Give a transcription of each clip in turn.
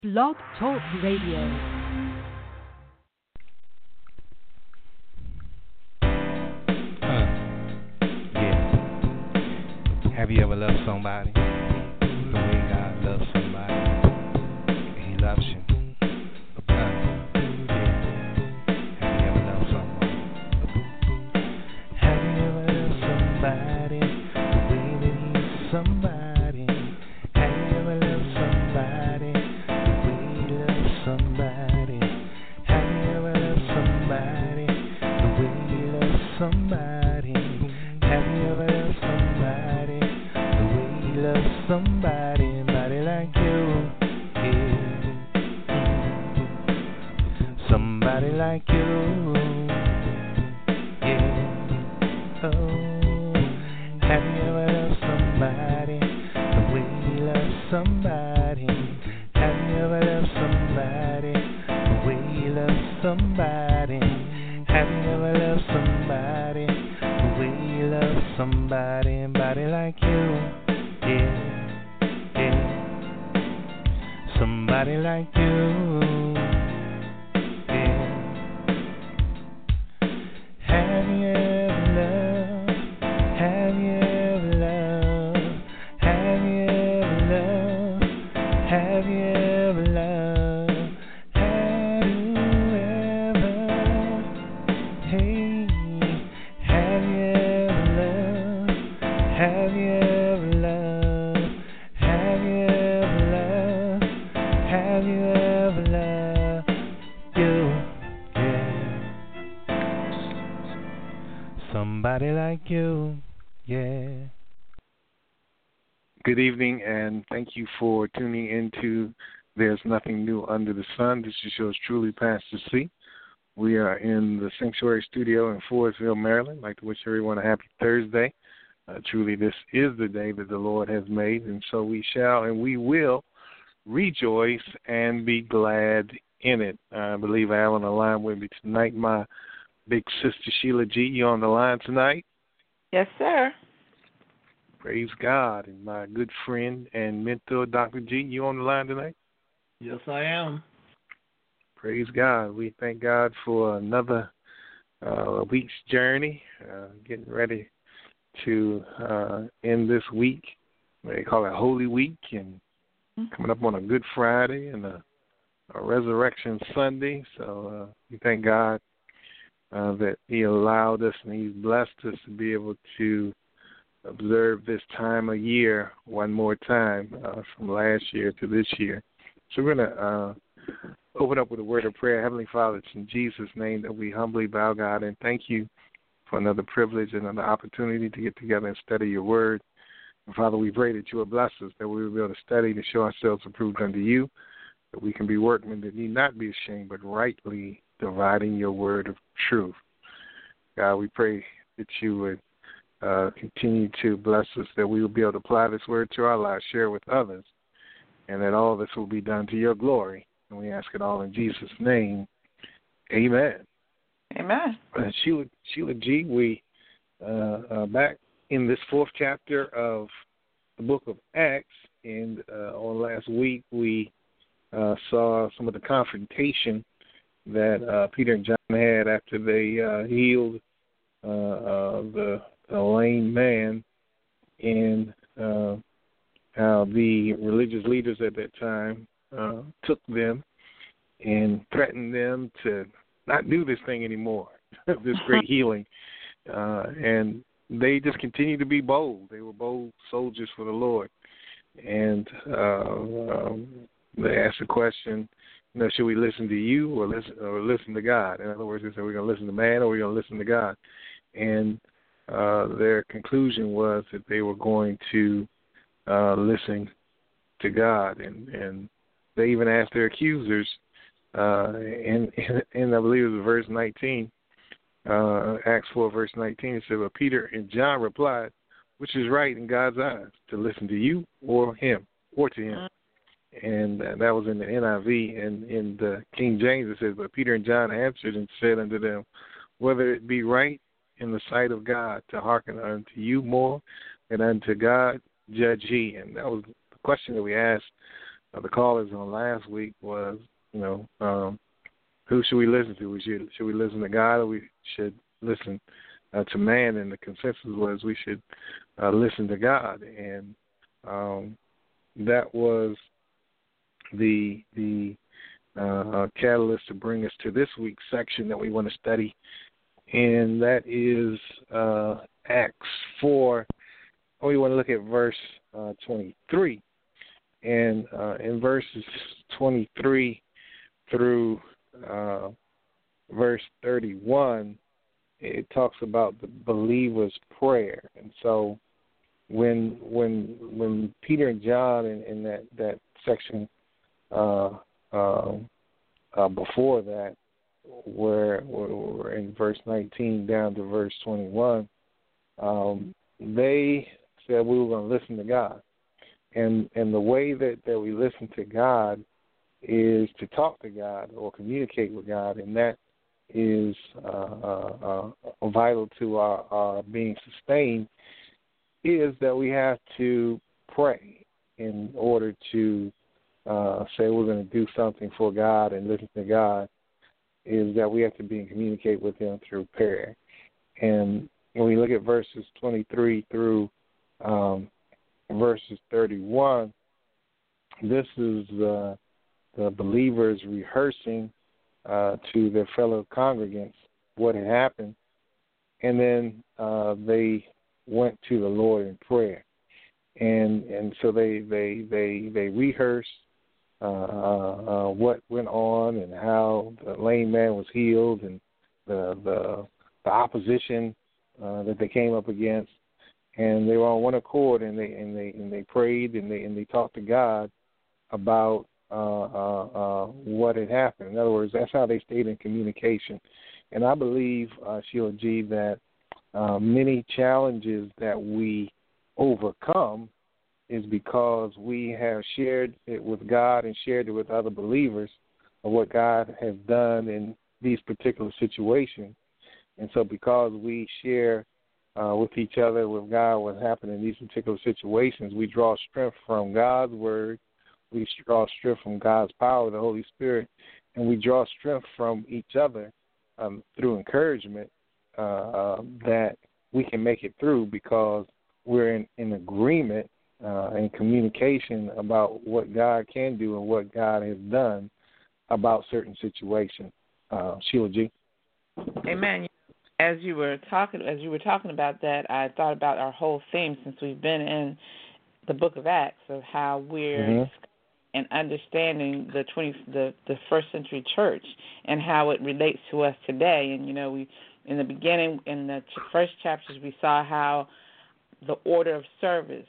Blog Talk Radio. Yeah. Have you ever loved somebody the way God loves somebody? He loves you. Have you ever loved someone? Have you ever loved somebody the way that he's somebody? Have you ever loved somebody the way he loves somebody? Have you ever loved somebody the way he loves somebody? Have you ever loved somebody the way he loves somebody? Somebody like you, yeah. Somebody like you, yeah. Oh, have you ever loved somebody the way he loves somebody? Have you ever loved somebody the way he loves somebody? Have you ever loved somebody the way he loves somebody? Somebody like you, yeah, yeah. Somebody like you, yeah. Have you ever loved? Have you ever loved? Have you ever loved? Have you ever loved? Have you ever? Hey, have you ever loved? Have you ever loved? Have you ever loved? Have you ever loved you? Yeah. Somebody like you, yeah. Good evening, and thank you for tuning into There's Nothing New Under the Sun. This is yours truly, Pastor C. We are in the Sanctuary Studio in Forestville, Maryland. I'd like to wish everyone a happy Thursday. Truly, this is the day that the Lord has made, and so we shall and we will rejoice and be glad in it. I believe I have on the line with me tonight my big sister Sheila G. You on the line tonight? Yes, sir. Praise God. And my good friend and mentor, Dr. G. You on the line tonight? Yes, I am. Praise God. We thank God for another week's journey, getting ready to end this week. They call it Holy Week, and coming up on a Good Friday and a Resurrection Sunday. So we thank God that He allowed us and He's blessed us to be able to observe this time of year one more time from last year to this year. So we're going to open up with a word of prayer. Heavenly Father, it's in Jesus' name that we humbly bow, God, and thank you for another privilege and another opportunity to get together and study your word. And Father, we pray that you will bless us, that we will be able to study to show ourselves approved unto you, that we can be workmen that need not be ashamed, but rightly dividing your word of truth. God, we pray that you would continue to bless us, that we will be able to apply this word to our lives, share with others, and that all this will be done to your glory. And we ask it all in Jesus' name. Amen. Amen. Sheila G., we are back in this fourth chapter of the book of Acts, and on last week we saw some of the confrontation that Peter and John had after they healed the lame man, and how the religious leaders at that time took them and threatened them to not do this thing anymore, this great healing. And they just continued to be bold. They were bold soldiers for the Lord. And they asked the question, should we listen to you or listen to God? In other words, they said, we're going to listen to man or we're going to listen to God. And their conclusion was that they were going to listen to God. And they even asked their accusers, and I believe it was verse 19, Acts 4, verse 19, it said, but Peter and John replied, which is right in God's eyes, to listen to you or him, or to him. And that was in the NIV. And in the King James it says, but Peter and John answered and said unto them, whether it be right in the sight of God to hearken unto you more than unto God, judge ye. And that was the question that we asked the callers on last week was, who should we listen to? Should we listen to God, or we should listen to man? And the consensus was we should listen to God, and that was the catalyst to bring us to this week's section that we want to study, and that is Acts 4. We want to look at verse 23, and in verses 23 through verse 31, it talks about the believer's prayer. And so when Peter and John in that section before that, where we're in verse 19 down to verse 21, they said we were going to listen to God. And the way that we listen to God is to talk to God or communicate with God, and that is vital to our being sustained, is that we have to pray in order to say we're going to do something for God and listen to God, is that we have to be in communicate with Him through prayer. And when we look at verses 23 through verses 31, this is the believers rehearsing to their fellow congregants what had happened, and then they went to the Lord in prayer, and so they rehearsed what went on and how the lame man was healed and the opposition that they came up against, and they were on one accord, and they prayed and they talked to God about what had happened. In other words, that's how they stayed in communication. And I believe, Sheila G., that many challenges that we overcome is because we have shared it with God and shared it with other believers of what God has done in these particular situations. And so because we share with each other, with God, what happened in these particular situations, we draw strength from God's Word, we draw strength from God's power, the Holy Spirit, and we draw strength from each other through encouragement that we can make it through because we're in agreement and communication about what God can do and what God has done about certain situations. Sheila G. Amen. As you were talking about that, I thought about our whole theme since we've been in the Book of Acts of how we're and understanding the first century church and how it relates to us today. And we in the beginning, in the first chapters, we saw how the order of service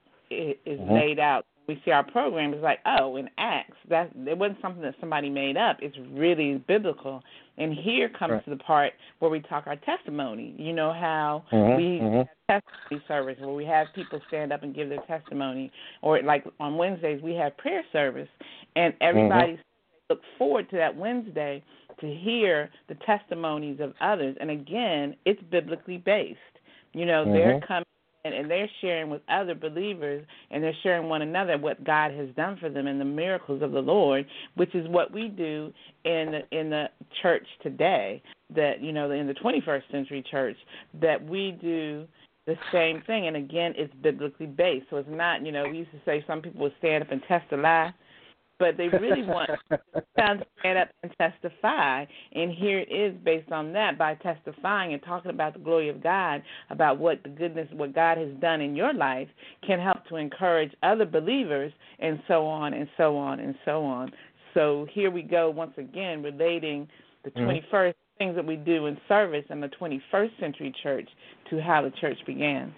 is laid out. We see our program is like, in Acts, that it wasn't something that somebody made up. It's really biblical. And here comes the part where we talk our testimony. You know how we have testimony service where we have people stand up and give their testimony, or like on Wednesdays we have prayer service, and everybody looks forward to that Wednesday to hear the testimonies of others. And again, it's biblically based. They're coming and they're sharing with other believers, and they're sharing one another what God has done for them and the miracles of the Lord, which is what we do in the church today, that, in the 21st century church, that we do the same thing. And again, it's biblically based. So it's not, we used to say some people would stand up and test a lie, but they really want to stand up and testify. And here it is based on that, by testifying and talking about the glory of God, about what God has done in your life can help to encourage other believers, and so on and so on and so on. So here we go once again relating the 21st things that we do in service in the 21st century church to how the church began.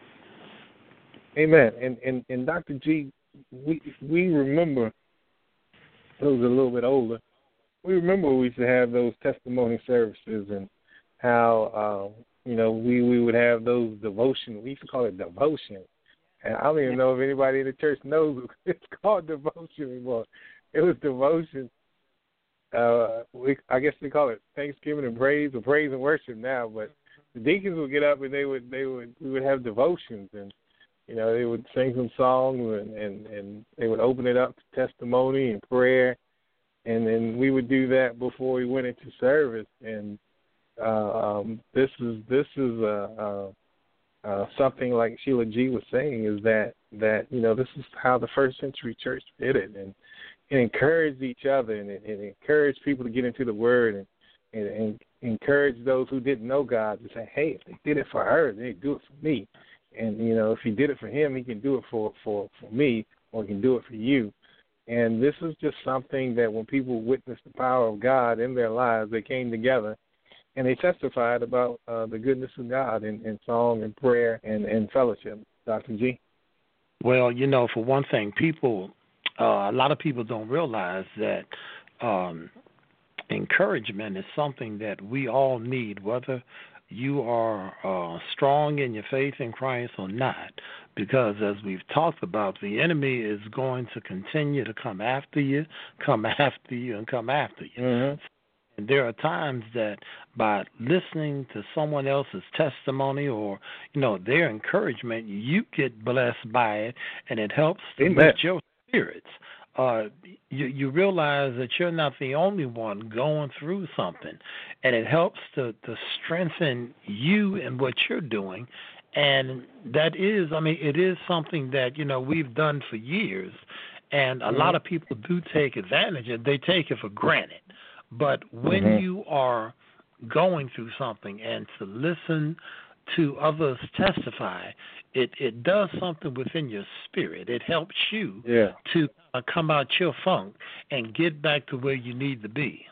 Amen. And Dr. G, we remember, those a little bit older, we remember we used to have those testimony services and how, we would have those devotion. We used to call it devotion. And I don't even know if anybody in the church knows it's called devotion anymore. It was devotion. I guess they call it Thanksgiving and praise, or praise and worship now. But the deacons would get up and we would have devotions, and You know, they would sing some songs and they would open it up to testimony and prayer, and then we would do that before we went into service. And this is something like Sheila G. was saying, is that you know, this is how the first century church did it, and it encouraged each other, and it encouraged people to get into the Word, and encourage those who didn't know God to say, hey, if they did it for her, they do it for me. And, you know, if he did it for him, he can do it for me, or he can do it for you. And this is just something that when people witnessed the power of God in their lives, they came together and they testified about the goodness of God in song and prayer and fellowship. Dr. G? Well, you know, for one thing, a lot of people don't realize that encouragement is something that we all need, whether you are strong in your faith in Christ or not, because as we've talked about, the enemy is going to continue to come after you. Mm-hmm. And there are times that by listening to someone else's testimony or, you know, their encouragement, you get blessed by it, and it helps to lift your spirits. You realize that you're not the only one going through something, and it helps to strengthen you in what you're doing. And that is, I mean, it is something that, you know, we've done for years, and a lot of people do take advantage of it. They take it for granted. But when you are going through something and to listen to others testify, it does something within your spirit. It helps you to come out your funk and get back to where you need to be.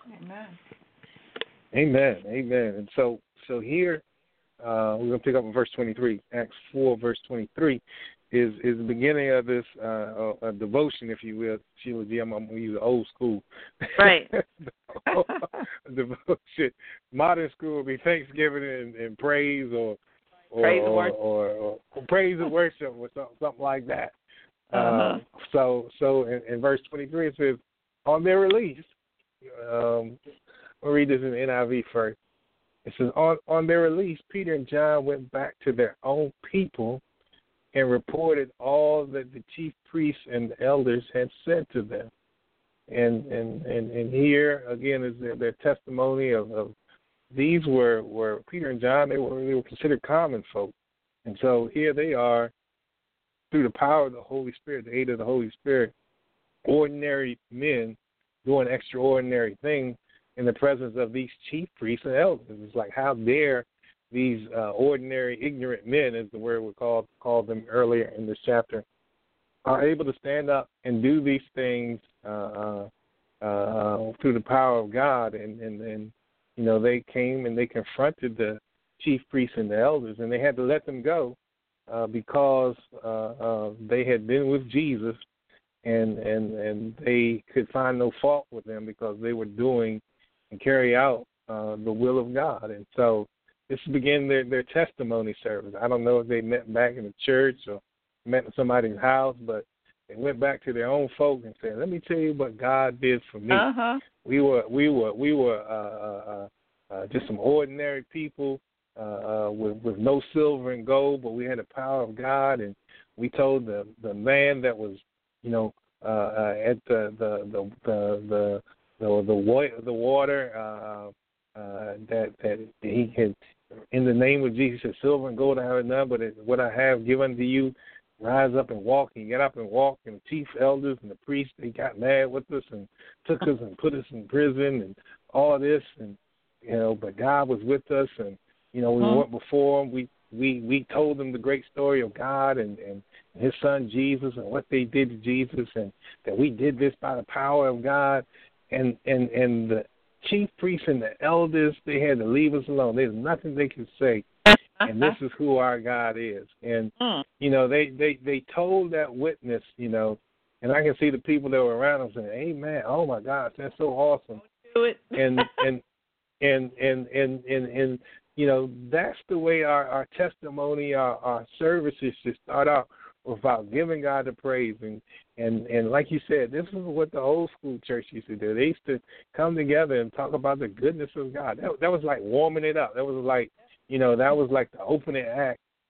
Amen. And so here we're going to pick up in verse 23. Acts 4, verse 23 is the beginning of this a devotion, if you will. Sheila G, I'm going to use old school. Right. Devotion. Modern school would be Thanksgiving and praise or praise and worship or something like that. So in verse 23 it says, on their release, I'll read this in the NIV first. It says, on their release, Peter and John went back to their own people and reported all that the chief priests and the elders had said to them. And here again is their testimony of these were Peter and John. They were considered common folk, and so here they are, through the power of the Holy Spirit, the aid of the Holy Spirit, ordinary men doing extraordinary things in the presence of these chief priests and elders. It's like, how dare these ordinary, ignorant men, as the word we called them earlier in this chapter, are able to stand up and do these things through the power of God. And you know, they came and they confronted the chief priests and the elders, and they had to let them go because they had been with Jesus, and they could find no fault with them because they were doing and carry out the will of God. And so this began their testimony service. I don't know if they met back in the church or met in somebody's house, but they went back to their own folk and said, "Let me tell you what God did for me. We were just some ordinary people with no silver and gold, but we had the power of God, and we told the man that was, you know, at the water that he had, in the name of Jesus, said, silver and gold I have none, but what I have given unto you, rise up and walk." And he got up and walked, and the chief elders and the priests, they got mad with us and took us and put us in prison and all this, and you know, but God was with us, and you know, we went before him. We told them the great story of God and his son Jesus and what they did to Jesus, and that we did this by the power of God. And the chief priests and the elders, they had to leave us alone. There's nothing they could say. And this is who our God is. And, you know, they told that witness, you know, and I can see the people that were around them saying, "Amen, oh my gosh, that's so awesome." Do it. And you know, that's the way our testimony, our services should start out, about giving God the praise. And like you said, this is what the old school church used to do. They used to come together and talk about the goodness of God. That was like warming it up. That was like, you know, that was like the opening act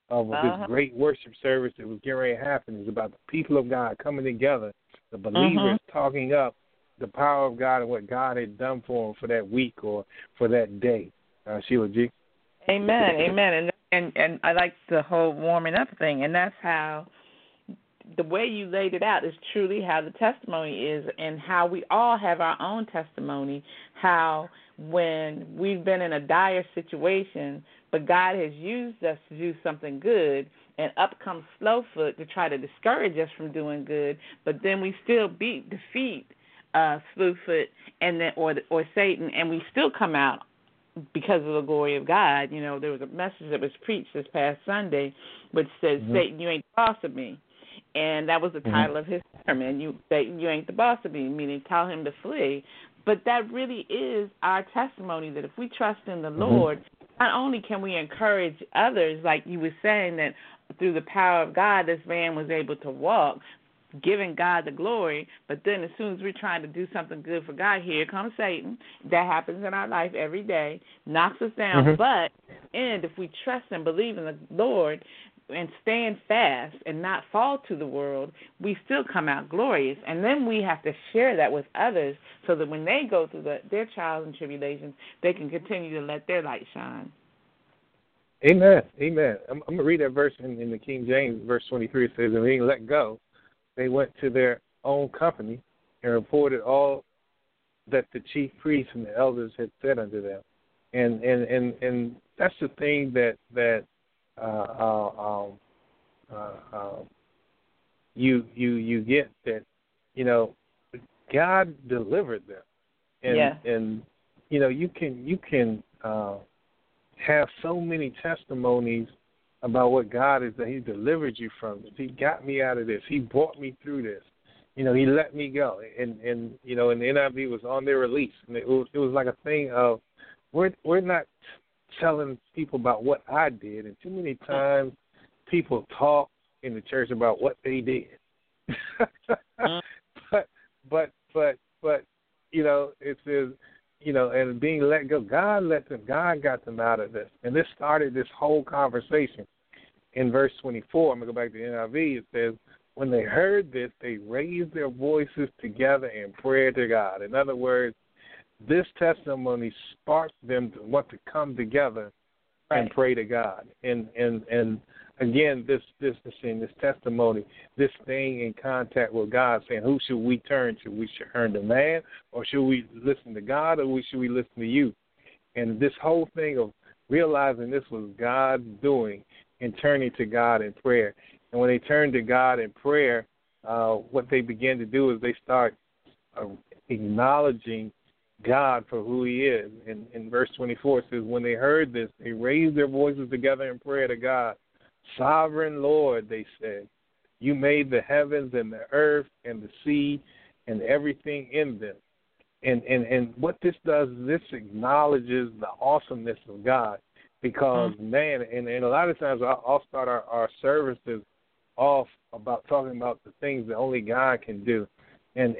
of this great worship service that was getting ready to happen. It's about the people of God coming together, the believers talking up the power of God and what God had done for them for that week or for that day. Sheila G. Amen, amen. And I like the whole warming up thing, and that's how the way you laid it out is truly how the testimony is, and how we all have our own testimony, how when we've been in a dire situation, but God has used us to do something good, and up comes Slowfoot to try to discourage us from doing good, but then we still defeat Slewfoot and then or Satan, and we still come out because of the glory of God. You know, there was a message that was preached this past Sunday which says, Satan, you ain't the boss of me. And that was the title of his sermon, Satan, you ain't the boss of me, meaning tell him to flee. But that really is our testimony, that if we trust in the Lord, not only can we encourage others, like you were saying, that through the power of God, this man was able to walk, giving God the glory, but then as soon as we're trying to do something good for God, here comes Satan. That happens in our life every day, knocks us down. But if we trust and believe in the Lord and stand fast and not fall to the world, we still come out glorious. And then we have to share that with others so that when they go through their trials and tribulations, they can continue to let their light shine. Amen. Amen. I'm going to read that verse in the King James, verse 23. It says, and they didn't let go. They went to their own company and reported all that the chief priests and the elders had said unto them. And that's the thing that you get, that, you know, God delivered them. And you know, you can have so many testimonies about what God is, that He delivered you from this. He got me out of this. He brought me through this. You know, He let me go. And you know, and the NIV was on their release. And it was like a thing of, we're not telling people about what I did. And too many times people talk in the church about what they did. But you know, it says, you know, and being let go, God got them out of this. And this started this whole conversation. In verse 24, I'm going to go back to the NIV, it says, when they heard this, they raised their voices together in prayer to God. In other words, this testimony sparked them to want to come together and pray to God. And again, this testimony, this staying in contact with God, saying, who should we turn to? We should turn to man, or should we listen to God, or should we listen to you? And this whole thing of realizing this was God's doing and turning to God in prayer. And when they turned to God in prayer, what they began to do is they start acknowledging God for who He is. And in verse 24 it says, when they heard this, they raised their voices together in prayer to God. Sovereign Lord, they said, you made the heavens and the earth and the sea and everything in them. And what this does is this acknowledges the awesomeness of God, because, man, and a lot of times I'll start our services off about talking about the things that only God can do. And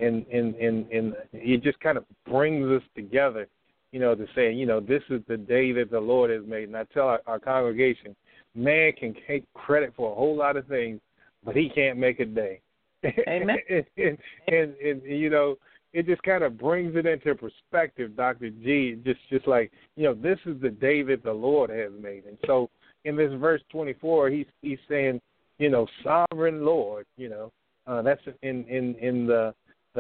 it just kind of brings us together, you know, to say, you know, this is the day that the Lord has made. And I tell our congregation, man can take credit for a whole lot of things, but he can't make a day. Amen. and you know, it just kind of brings it into perspective, Dr. G, just like, you know, this is the day that the Lord has made. And so in this verse 24, he's saying, you know, sovereign Lord, you know, that's in the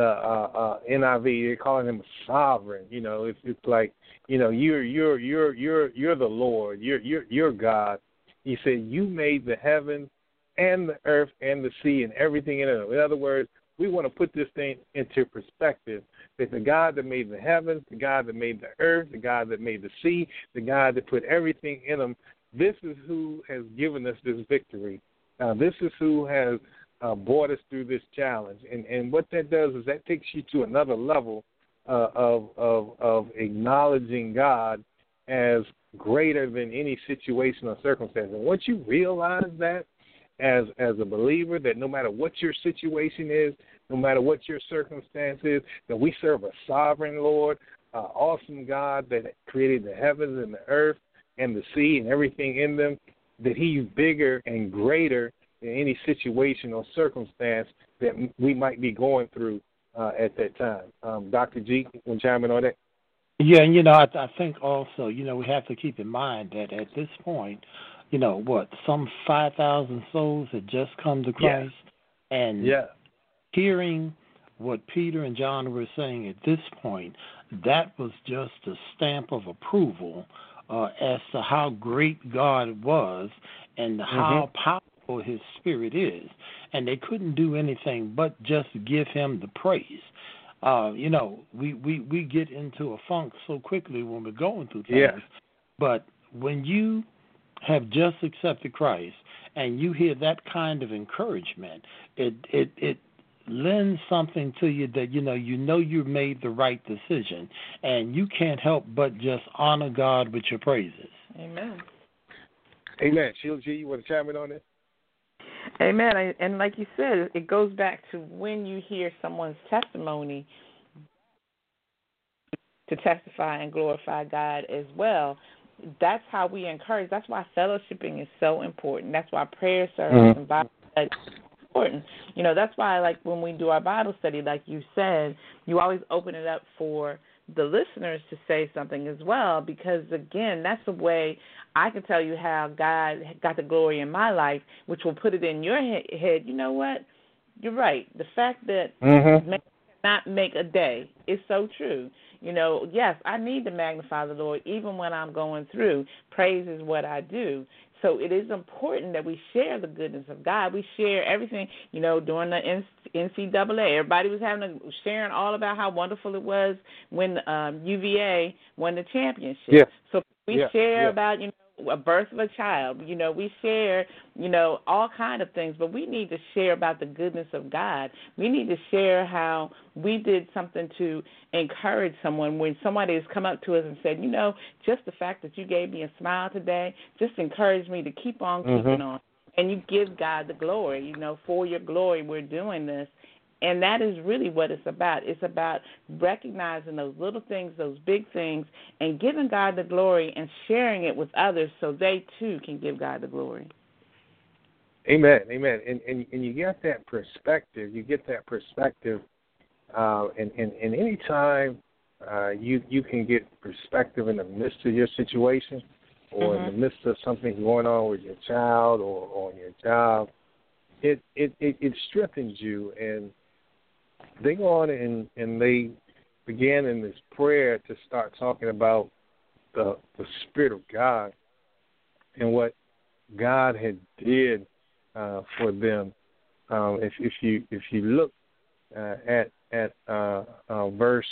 NIV, they're calling him sovereign. You know, it's like, you know, you're the Lord, you're God. He said, you made the heavens and the earth and the sea and everything in it. In other words, we want to put this thing into perspective, that the God that made the heavens, the God that made the earth, the God that made the sea, the God that put everything in them, this is who has given us this victory. This is who has brought us through this challenge. And what that does is that takes you to another level of acknowledging God as greater than any situation or circumstance. And once you realize that, as a believer, that no matter what your situation is, no matter what your circumstance is, that we serve a sovereign Lord, awesome God that created the heavens and the earth and the sea and everything in them. that he's bigger and greater than any situation or circumstance that we might be going through at that time. Dr. G, you want to chime in on that? Yeah, and, I think also, we have to keep in mind that at this point, some 5,000 souls had just come to Christ. Yeah. And hearing what Peter and John were saying at this point, that was just a stamp of approval as to how great God was and how powerful his Spirit is. And they couldn't do anything but just give him the praise. We get into a funk so quickly when we're going through things. But when you have just accepted Christ and you hear that kind of encouragement, it lends something to you that you made the right decision, and you can't help but just honor God with your praises. Amen. Amen. Sheila G, you want to chime in on this? Amen. And like you said, it goes back to when you hear someone's testimony to testify and glorify God as well. That's how we encourage. That's why fellowshipping is so important. That's why prayer service and Bible study is important. That's why, like, when we do our Bible study, like you said, you always open it up for the listeners to say something as well, because, again, that's the way I can tell you how God got the glory in my life, which will put it in your head. You know what? You're right. The fact that man cannot make a day is so true. Yes, I need to magnify the Lord even when I'm going through. Praise is what I do. So it is important that we share the goodness of God. We share everything. During the NCAA, everybody was sharing all about how wonderful it was when UVA won the championship. Yeah. So we share about, a birth of a child. We share, all kind of things, but we need to share about the goodness of God. We need to share how we did something to encourage someone when somebody has come up to us and said, just the fact that you gave me a smile today just encouraged me to keep on keeping on. And you give God the glory, for your glory we're doing this. And that is really what it's about. It's about recognizing those little things, those big things, and giving God the glory and sharing it with others so they, too, can give God the glory. Amen, amen. And you get that perspective. And any time you can get perspective in the midst of your situation or in the midst of something going on with your child or on your job, it strengthens you. And they go on and they began in this prayer to start talking about the Spirit of God and what God had did for them. If you look at verse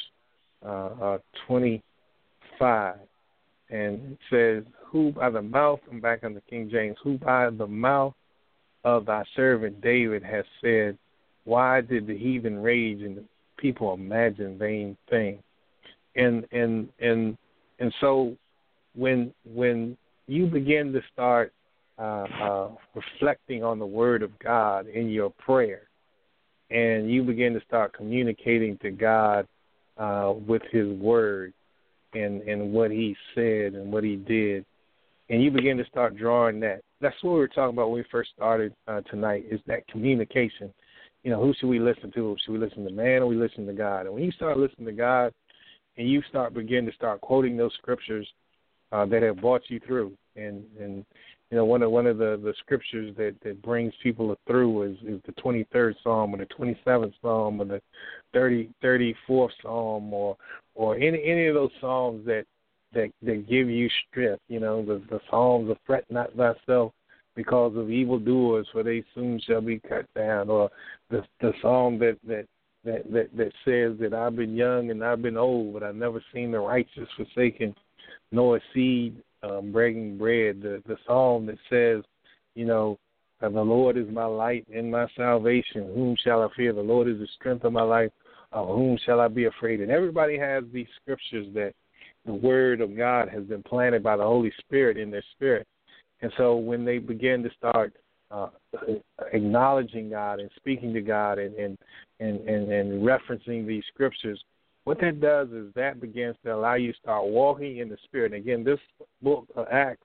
25, and it says, "Who by the mouth," I'm back on the King James, "who by the mouth of thy servant David has said, why did the heathen rage and the people imagine vain things?" And so when you begin to start reflecting on the Word of God in your prayer, and you begin to start communicating to God with His Word and what He said and what He did, and you begin to start drawing that. That's what we were talking about when we first started tonight, is that communication. Who should we listen to? Should we listen to man or we listen to God? And when you start listening to God and you begin to start quoting those scriptures that have brought you through, and one of the scriptures that brings people through is the 23rd Psalm or the 27th Psalm or the 34th Psalm or any of those psalms that give you strength. The Psalms of "Fret not thyself because of evildoers, for they soon shall be cut down," or the psalm that says that I've been young and I've been old, but I've never seen the righteous forsaken, nor a seed begging bread. The psalm that says, the Lord is my light and my salvation. Whom shall I fear? The Lord is the strength of my life. Of whom shall I be afraid? And everybody has these scriptures that the Word of God has been planted by the Holy Spirit in their spirit. And so when they begin to start acknowledging God and speaking to God and referencing these scriptures, what that does is that begins to allow you to start walking in the Spirit. And again, this book of Acts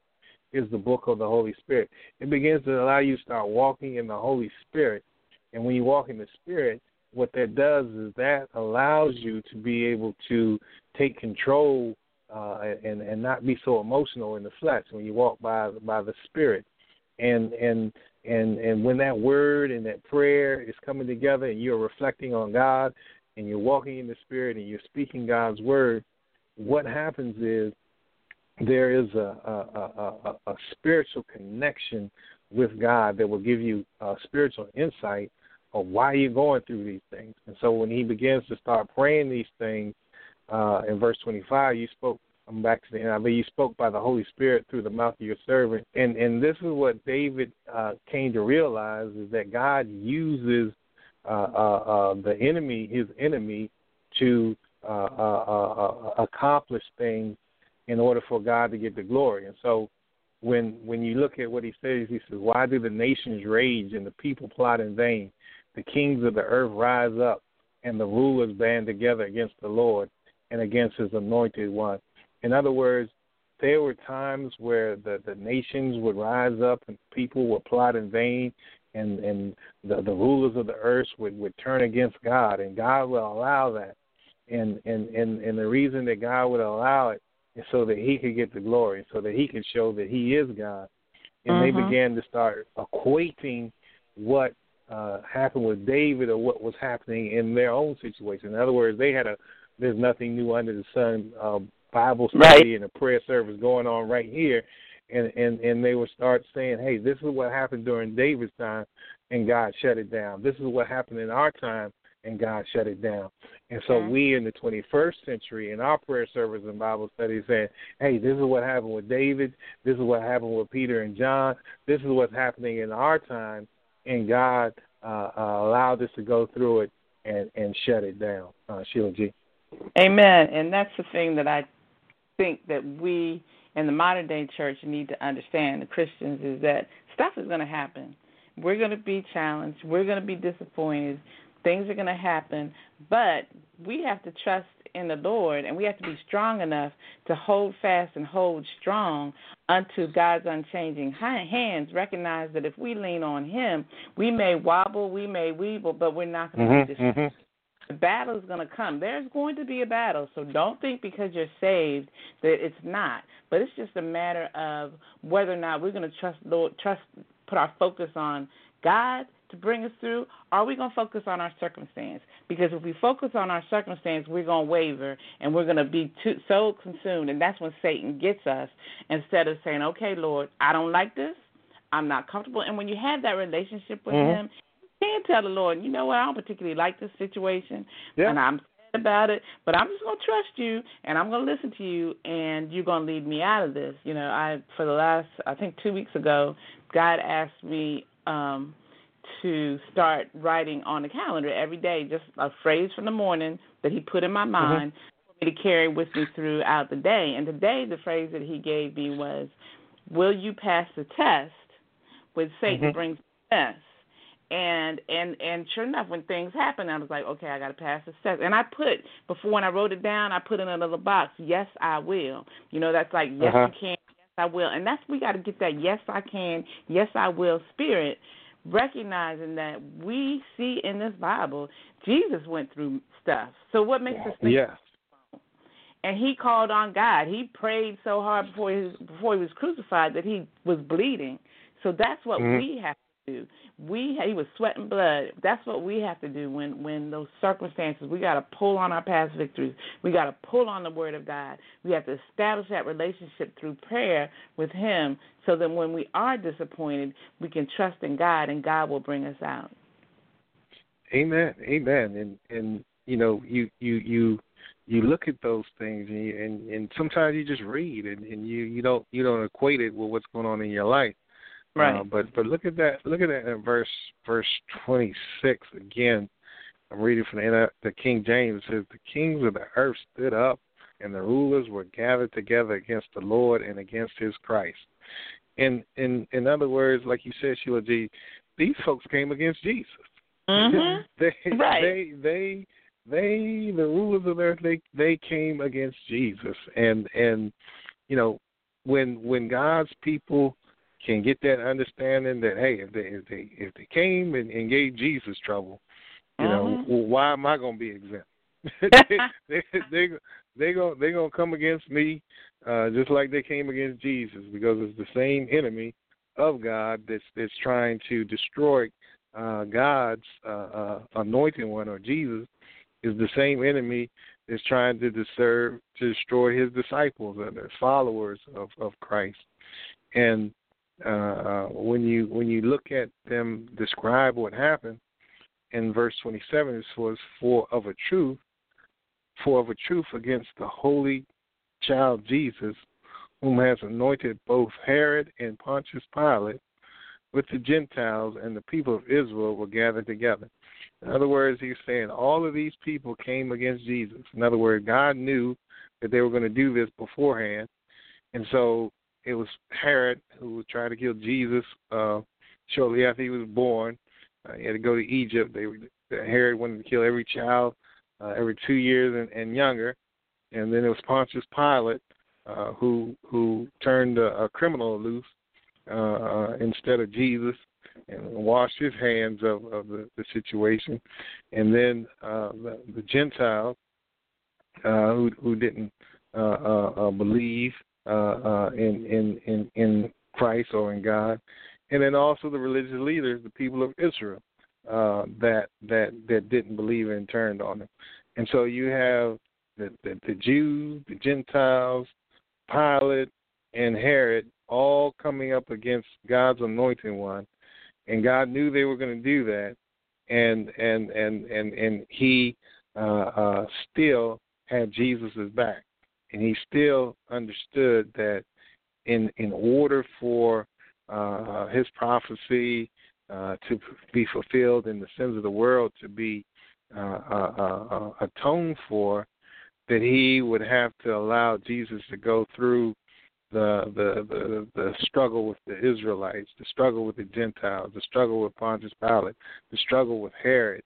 is the book of the Holy Spirit. It begins to allow you to start walking in the Holy Spirit. And when you walk in the Spirit, what that does is that allows you to be able to take control and not be so emotional in the flesh when you walk by the Spirit. And when that word and that prayer is coming together and you're reflecting on God and you're walking in the Spirit and you're speaking God's word, what happens is there is a spiritual connection with God that will give you spiritual insight of why you're going through these things. And so when he begins to start praying these things, in verse 25, you spoke, I'm back to the end, I mean, you spoke by the Holy Spirit through the mouth of your servant. And this is what David came to realize, is that God uses the enemy, his enemy, to accomplish things in order for God to get the glory. And so when you look at what he says, he says, why do the nations rage and the people plot in vain? The kings of the earth rise up and the rulers band together against the Lord and against his anointed one. In other words, there were times where the nations would rise up and people would plot in vain, and the rulers of the earth would turn against God, and God will allow that. And the reason that God would allow it is so that he could get the glory, so that he could show that he is God. And they began to start equating what happened with David or what was happening in their own situation. In other words, they had there's nothing new under the sun Bible study and a prayer service going on right here. And they would start saying, hey, this is what happened during David's time, and God shut it down. This is what happened in our time, and God shut it down. And so we in the 21st century in our prayer service and Bible study saying, hey, this is what happened with David. This is what happened with Peter and John. This is what's happening in our time, and God allowed us to go through it and shut it down. Sheila G. Amen. And that's the thing that I think that we in the modern day church need to understand, the Christians, is that stuff is going to happen. We're going to be challenged. We're going to be disappointed. Things are going to happen. But we have to trust in the Lord, and we have to be strong enough to hold fast and hold strong unto God's unchanging hands. Recognize that if we lean on him, we may wobble, we may weeble, but we're not going to be destroyed. The battle is going to come. There's going to be a battle, so don't think because you're saved that it's not. But it's just a matter of whether or not we're going to put our focus on God to bring us through, or are we going to focus on our circumstance? Because if we focus on our circumstance, we're going to waver, and we're going to be so consumed, and that's when Satan gets us, instead of saying, okay, Lord, I don't like this, I'm not comfortable. And when you have that relationship with him, you can tell the Lord, you know what, I don't particularly like this situation, and I'm sad about it, but I'm just going to trust you, and I'm going to listen to you, and you're going to lead me out of this. You know, for the last, I think 2 weeks ago, God asked me to start writing on the calendar every day, just a phrase from the morning that he put in my mind for me to carry with me throughout the day. And today the phrase that he gave me was, will you pass the test when Satan brings the test? And sure enough, when things happen, I was like, okay, I got to pass this test. And I put, before when I wrote it down, I put in a little box, yes, I will. You know, that's like, yes, you can, yes, I will. And we got to get that yes, I can, yes, I will spirit, recognizing that we see in this Bible, Jesus went through stuff. So what makes us think? Yes. And he called on God. He prayed so hard before he was crucified that he was bleeding. So that's what we have to do. He was sweating blood. That's what we have to do when those circumstances, we got to pull on our past victories. We got to pull on the Word of God. We have to establish that relationship through prayer with him, so that when we are disappointed, we can trust in God, and God will bring us out. Amen. Amen. And you know, you look at those things, and sometimes you just read, and you don't equate it with what's going on in your life. Right. But look at that. Look at that in verse 26 again. I'm reading from the King James. It says, the kings of the earth stood up, and the rulers were gathered together against the Lord and against his Christ. And in other words, like you said, Sheila G., these folks came against Jesus. The rulers of the earth, they came against Jesus. And you know, when God's people can get that understanding that, hey, if they came and gave Jesus trouble, you know, well, why am I going to be exempt? They're gonna come against me just like they came against Jesus, because it's the same enemy of God that's trying to destroy God's anointed one, or Jesus is the same enemy that's trying to destroy his disciples and his followers of Christ. And when you look at them describe what happened in verse 27, it was for of a truth against the holy child Jesus, whom has anointed both Herod and Pontius Pilate with the Gentiles and the people of Israel were gathered together. In other words, he's saying all of these people came against Jesus. In other words, God knew that they were going to do this beforehand. And so it was Herod who would try to kill Jesus shortly after he was born. He had to go to Egypt. Herod wanted to kill every child every 2 years and younger. And then it was Pontius Pilate who turned a criminal loose instead of Jesus, and washed his hands of the situation. And then the Gentiles who didn't believe in Christ or in God, and then also the religious leaders, the people of Israel, that didn't believe and turned on him. And so you have the Jews, the Gentiles, Pilate, and Herod all coming up against God's anointed one, and God knew they were going to do that, and he still had Jesus' back, and he still understood that in order for his prophecy to be fulfilled and the sins of the world to be atoned for, that he would have to allow Jesus to go through the struggle with the Israelites, the struggle with the Gentiles, the struggle with Pontius Pilate, the struggle with Herod.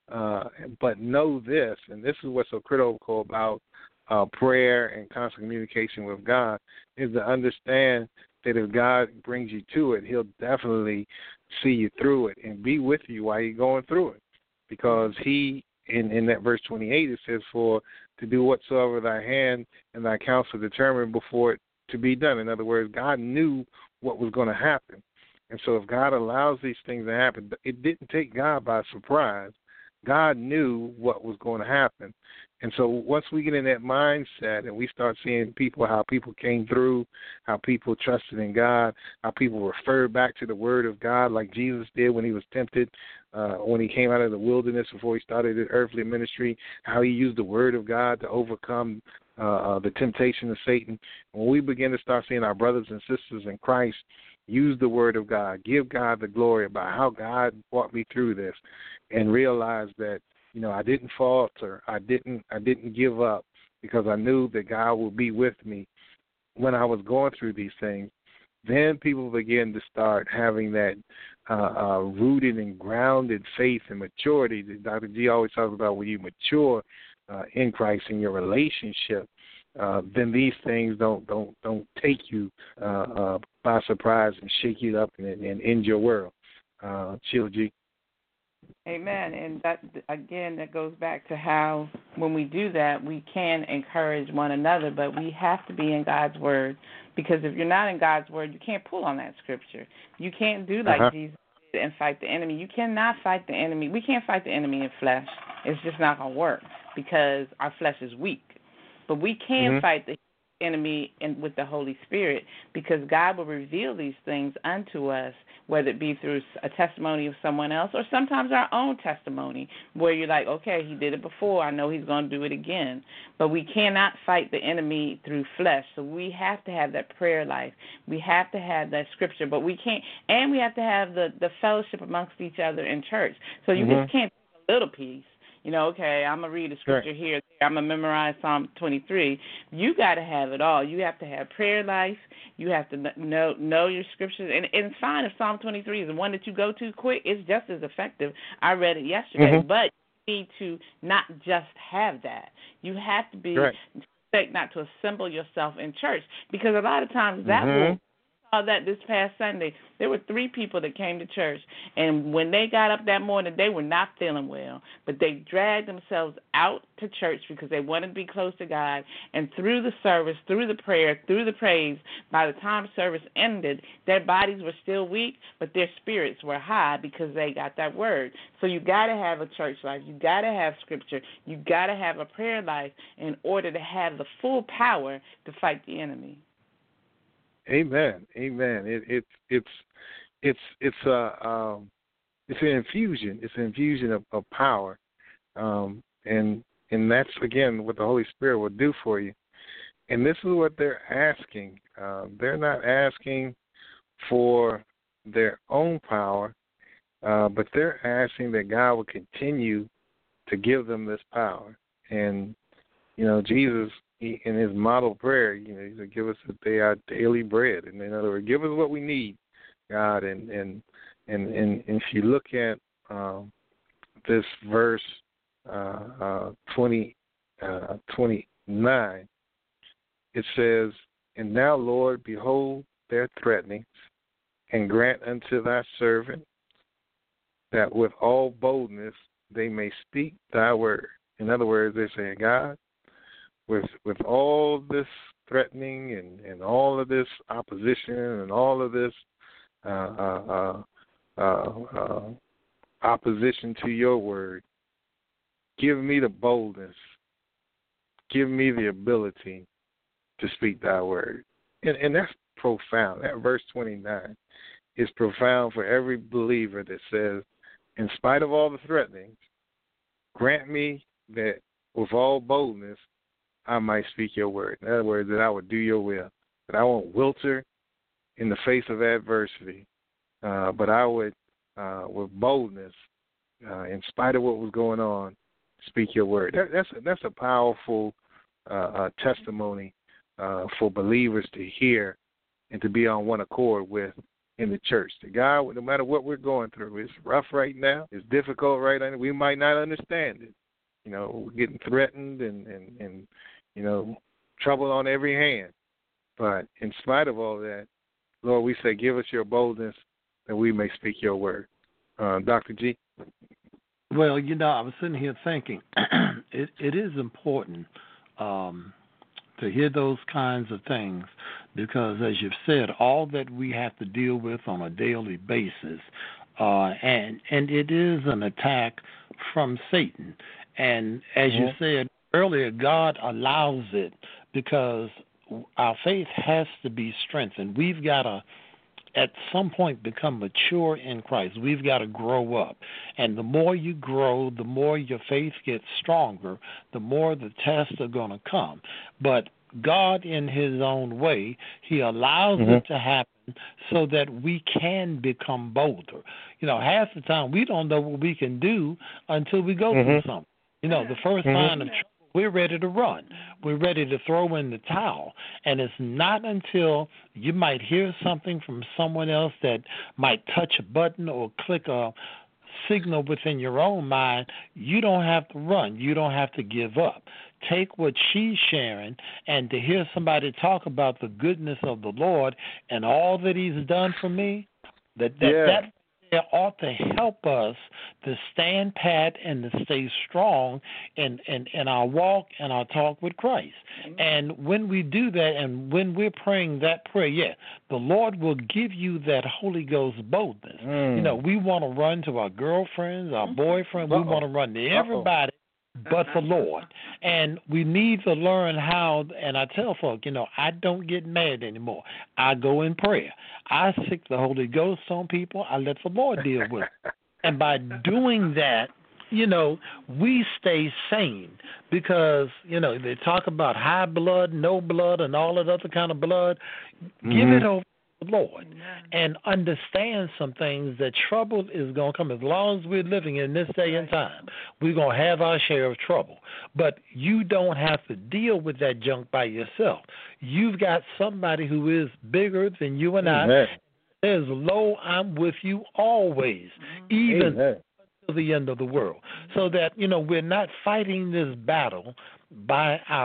But know this, and this is what's so critical about prayer and constant communication with God, is to understand that if God brings you to it, he'll definitely see you through it and be with you while you're going through it. Because he, in that verse 28, it says, for to do whatsoever thy hand and thy counsel determined before it to be done. In other words, God knew what was going to happen. And so if God allows these things to happen, it didn't take God by surprise. God knew what was going to happen. And so once we get in that mindset and we start seeing how people came through, how people trusted in God, how people referred back to the Word of God like Jesus did when he was tempted, when he came out of the wilderness before he started his earthly ministry, how he used the Word of God to overcome the temptation of Satan. When we begin to start seeing our brothers and sisters in Christ use the Word of God, give God the glory about how God brought me through this, and realize that, I didn't falter, I didn't give up, because I knew that God would be with me when I was going through these things. Then people begin to start having that rooted and grounded faith and maturity that Dr. G always talks about. When you mature in Christ in your relationship, then these things don't take you by surprise and shake you up and end your world. Sheila G. Amen. And that, again, that goes back to how when we do that, we can encourage one another, but we have to be in God's Word, because if you're not in God's Word, you can't pull on that Scripture. You can't do like Jesus did and fight the enemy. You cannot fight the enemy. We can't fight the enemy in flesh. It's just not going to work, because our flesh is weak. But we can fight the enemy with the Holy Spirit, because God will reveal these things unto us, whether it be through a testimony of someone else or sometimes our own testimony, where you're like, okay, he did it before, I know he's going to do it again. But we cannot fight the enemy through flesh, so we have to have that prayer life. We have to have that Scripture, but we can't, and we have to have the fellowship amongst each other in church. So you just can't take a little piece. Okay, I'm going to read a scripture here. I'm going to memorize Psalm 23. You got to have it all. You have to have prayer life. You have to know your scriptures. And it's fine if Psalm 23 is the one that you go to quick. It's just as effective. I read it yesterday. But you need to not just have that. You have to be expect not to assemble yourself in church, because a lot of times that will. Saw that this past Sunday. There were 3 people that came to church, and when they got up that morning, they were not feeling well, but they dragged themselves out to church because they wanted to be close to God, and through the service, through the prayer, through the praise, by the time service ended, their bodies were still weak, but their spirits were high because they got that word. So you got to have a church life. You got to have scripture. You got to have a prayer life in order to have the full power to fight the enemy. Amen. It's an infusion. It's an infusion of power, and that's again what the Holy Spirit will do for you. And this is what they're asking. They're not asking for their own power, but they're asking that God will continue to give them this power. And Jesus, in his model prayer, he said, "Give us today our daily bread." And in other words, give us what we need, God. And if you look at this verse 29, it says, "And now, Lord, behold their threatenings, and grant unto thy servant that with all boldness they may speak thy word." In other words, they're saying, God, with all this threatening and all of this opposition and all of this opposition to your word, give me the boldness, give me the ability to speak thy word. And that's profound. That verse 29 is profound for every believer that says, in spite of all the threatenings, grant me that with all boldness I might speak your word. In other words, that I would do your will, that I won't wilter in the face of adversity, but I would, with boldness, in spite of what was going on, speak your word. That's a powerful testimony for believers to hear and to be on one accord with in the church. The God, no matter what we're going through, it's rough right now, it's difficult right now, we might not understand it. We're getting threatened and trouble on every hand. But in spite of all that, Lord, we say, give us your boldness that we may speak your word. Dr. G? Well, I was sitting here thinking, it is important to hear those kinds of things because, as you've said, all that we have to deal with on a daily basis, and it is an attack from Satan. And as you said earlier, God allows it because our faith has to be strengthened. We've got to, at some point, become mature in Christ. We've got to grow up. And the more you grow, the more your faith gets stronger, the more the tests are going to come. But God, in his own way, he allows it to happen so that we can become bolder. Half the time we don't know what we can do until we go through something. The first sign of trouble, we're ready to run. We're ready to throw in the towel. And it's not until you might hear something from someone else that might touch a button or click a signal within your own mind, you don't have to run. You don't have to give up. Take what she's sharing, and to hear somebody talk about the goodness of the Lord and all that he's done for me, that ought to help us to stand pat and to stay strong in our walk and our talk with Christ. And when we do that and when we're praying that prayer, the Lord will give you that Holy Ghost boldness. We want to run to our girlfriends, our boyfriend. We want to run to everybody but the Lord. And we need to learn how, and I tell folk, I don't get mad anymore. I go in prayer. I sick the Holy Ghost on people. I let the Lord deal with it. And by doing that, we stay sane because, they talk about high blood, no blood, and all that other kind of blood. Give it over to the Lord and understand some things that trouble is going to come. As long as we're living in this day and time, we're going to have our share of trouble. But you don't have to deal with that junk by yourself. You've got somebody who is bigger than you and I. Says, "Lo, I'm with you always, even to the end of the world." So that, we're not fighting this battle by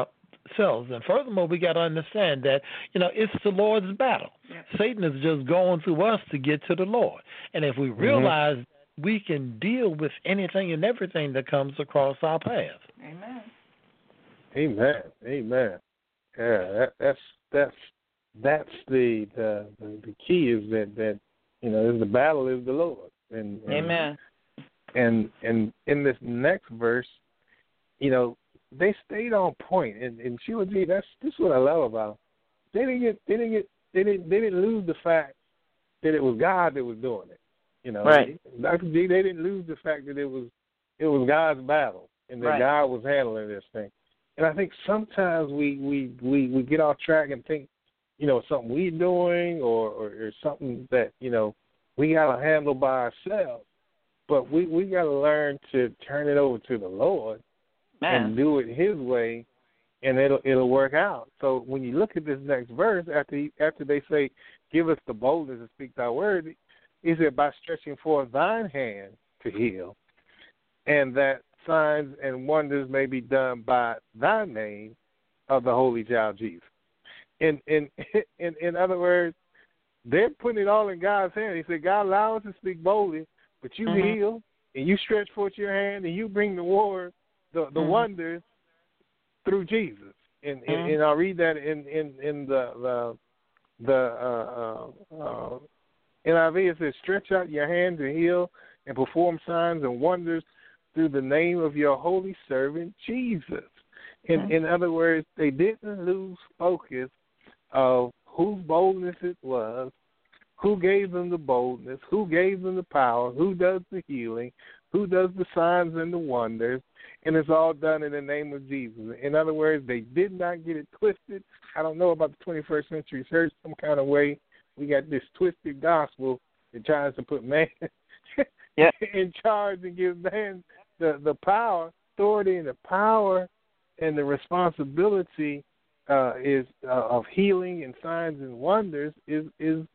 selves. And furthermore, we got to understand that, it's the Lord's battle. Yep. Satan is just going through us to get to the Lord. And if we realize we can deal with anything and everything that comes across our path. Amen. Amen. Amen. Yeah, that's the key is that the battle is the Lord. And Amen. And in this next verse, they stayed on point. And Sheila G, this is what I love about them. They didn't lose the fact that it was God that was doing it. Right. Dr. G, they didn't lose the fact that it was God's battle and that God was handling this thing. And I think sometimes we get off track and think, something we're doing or something that, we got to handle by ourselves. But we got to learn to turn it over to the Lord and do it His way, and it'll work out. So when you look at this next verse, after they say, give us the boldness to speak thy word, is it by stretching forth thine hand to heal, and that signs and wonders may be done by thy name of the Holy Child Jesus. In other words, they're putting it all in God's hand. He said, God allows us to speak boldly, but you heal and you stretch forth your hand and you bring the word, the wonders through Jesus. And I'll read that in the NIV. It says, stretch out your hand to heal and perform signs and wonders through the name of your holy servant Jesus. In other words, they didn't lose focus of whose boldness it was, who gave them the boldness, who gave them the power, who does the healing, who does the signs and the wonders, and it's all done in the name of Jesus. In other words, they did not get it twisted. I don't know about the 21st century church, some kind of way. We got this twisted gospel that tries to put man in charge and give man the power, authority, and the power and the responsibility is of healing and signs and wonders is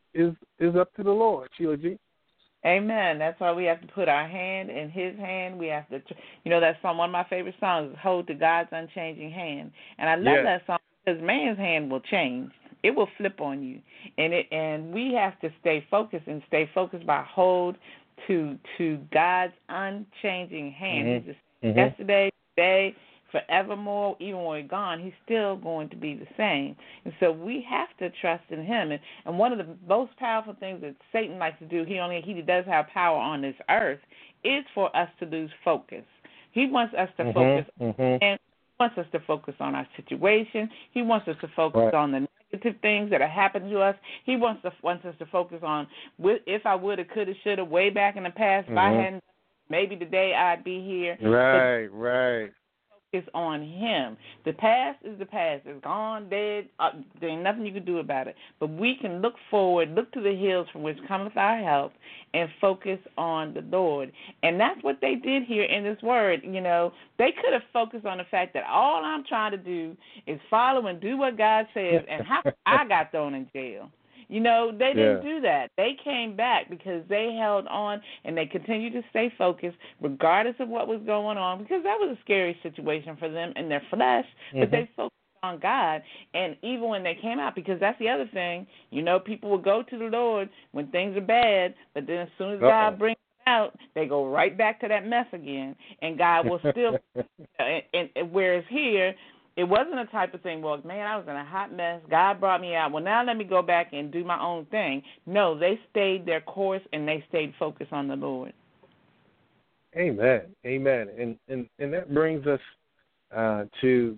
up to the Lord. Sheila G. Amen. That's why we have to put our hand in His hand. We have to, that song, one of my favorite songs is Hold to God's Unchanging Hand. And I love that song because man's hand will change. It will flip on you. And we have to stay focused by hold to God's unchanging hand. He's just yesterday, today, forevermore, even when we're gone, He's still going to be the same. And so we have to trust in Him. And one of the most powerful things that Satan likes to do, he does have power on this earth, is for us to lose focus. He wants us to focus and He wants us to focus on our situation. He wants us to focus on the negative things that are happening to us. He wants us to focus on if I would have, could have, should have, way back in the past, if I hadn't, maybe today I'd be here. Right. Is on Him. The past is the past. It's gone, dead. There ain't nothing you can do about it. But we can look forward, look to the hills from which cometh our help, and focus on the Lord. And that's what they did here in this word. They could have focused on the fact that all I'm trying to do is follow and do what God says, and how I got thrown in jail. They didn't do that. They came back because they held on and they continued to stay focused regardless of what was going on, because that was a scary situation for them in their flesh, but they focused on God. And even when they came out, because that's the other thing, people will go to the Lord when things are bad, but then as soon as God brings them out, they go right back to that mess again, and God will still, and whereas here, it wasn't a type of thing, well, man, I was in a hot mess. God brought me out. Well, now let me go back and do my own thing. No, they stayed their course and they stayed focused on the Lord. Amen. And that brings us to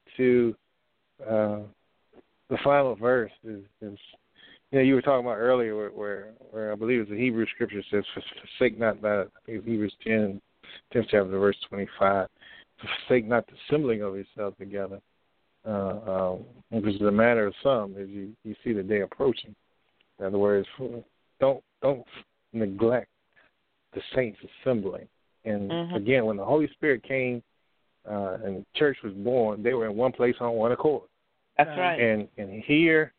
the final verse. Is you were talking about earlier where I believe it's the Hebrew scripture says, forsake not that. I think it's Hebrews 10th chapter, verse 25. Forsake not the assembling of yourselves together. Which is a matter of some, as you see the day approaching. In other words, don't neglect the saints assembling. And again, when the Holy Spirit came and the church was born, they were in one place on one accord. That's right. And here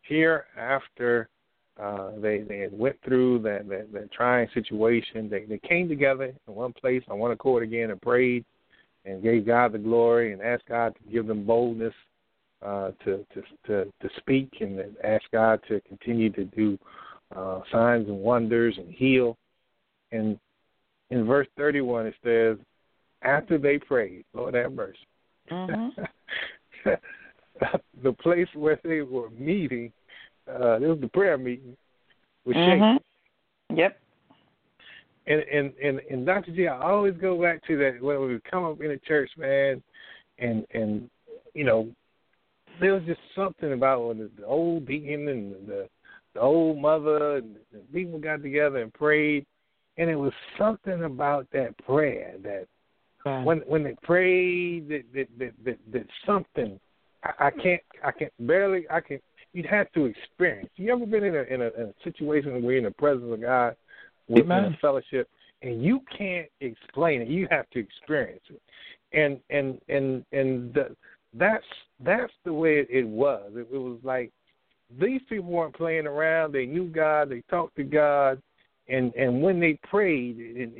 after they had went through that trying situation, they came together in one place on one accord again and prayed and gave God the glory and asked God to give them boldness to speak and ask God to continue to do signs and wonders and heal. And in verse 31 it says, after they prayed, Lord have mercy, the place where they were meeting, this was the prayer meeting, was shaking. Yep. And Dr. G, I always go back to that when we come up in the church, man, and you know, there was just something about when the old deacon and the old mother and the people got together and prayed, and it was something about that prayer that when they prayed that something I can't you'd have to experience. You ever been in a situation where you're in the presence of God with a fellowship and you can't explain it, you have to experience it. And that's the way it was. It was like these people weren't playing around. They knew God. They talked to God, and when they prayed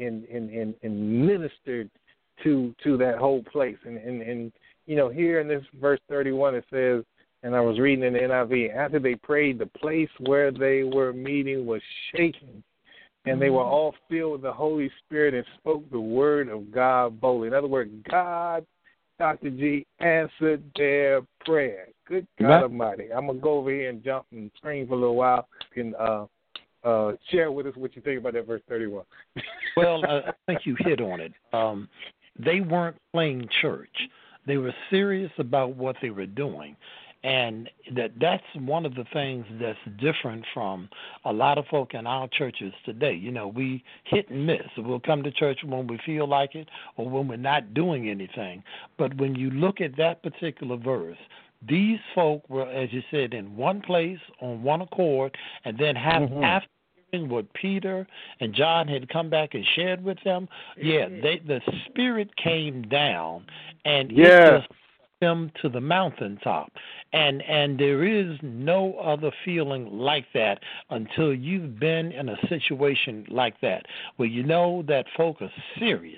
and ministered to that whole place. And you know, here in this verse 31 it says, and I was reading in the NIV, after they prayed, the place where they were meeting was shaking, and they were all filled with the Holy Spirit and spoke the word of God boldly. In other words, God, Dr. G, answered their prayer. Good God Almighty. I'm going to go over here and jump and scream for a little while. You can share with us what you think about that verse 31. Well, I think you hit on it. They weren't playing church. They were serious about what they were doing. And that's one of the things that's different from a lot of folk in our churches today. You know, we hit and miss. We'll come to church when we feel like it or when we're not doing anything. But when you look at that particular verse, these folk were, as you said, in one place on one accord, and then after hearing what Peter and John had come back and shared with them, the Spirit came down and it just them to the mountaintop, and there is no other feeling like that until you've been in a situation like that where you know that folk are serious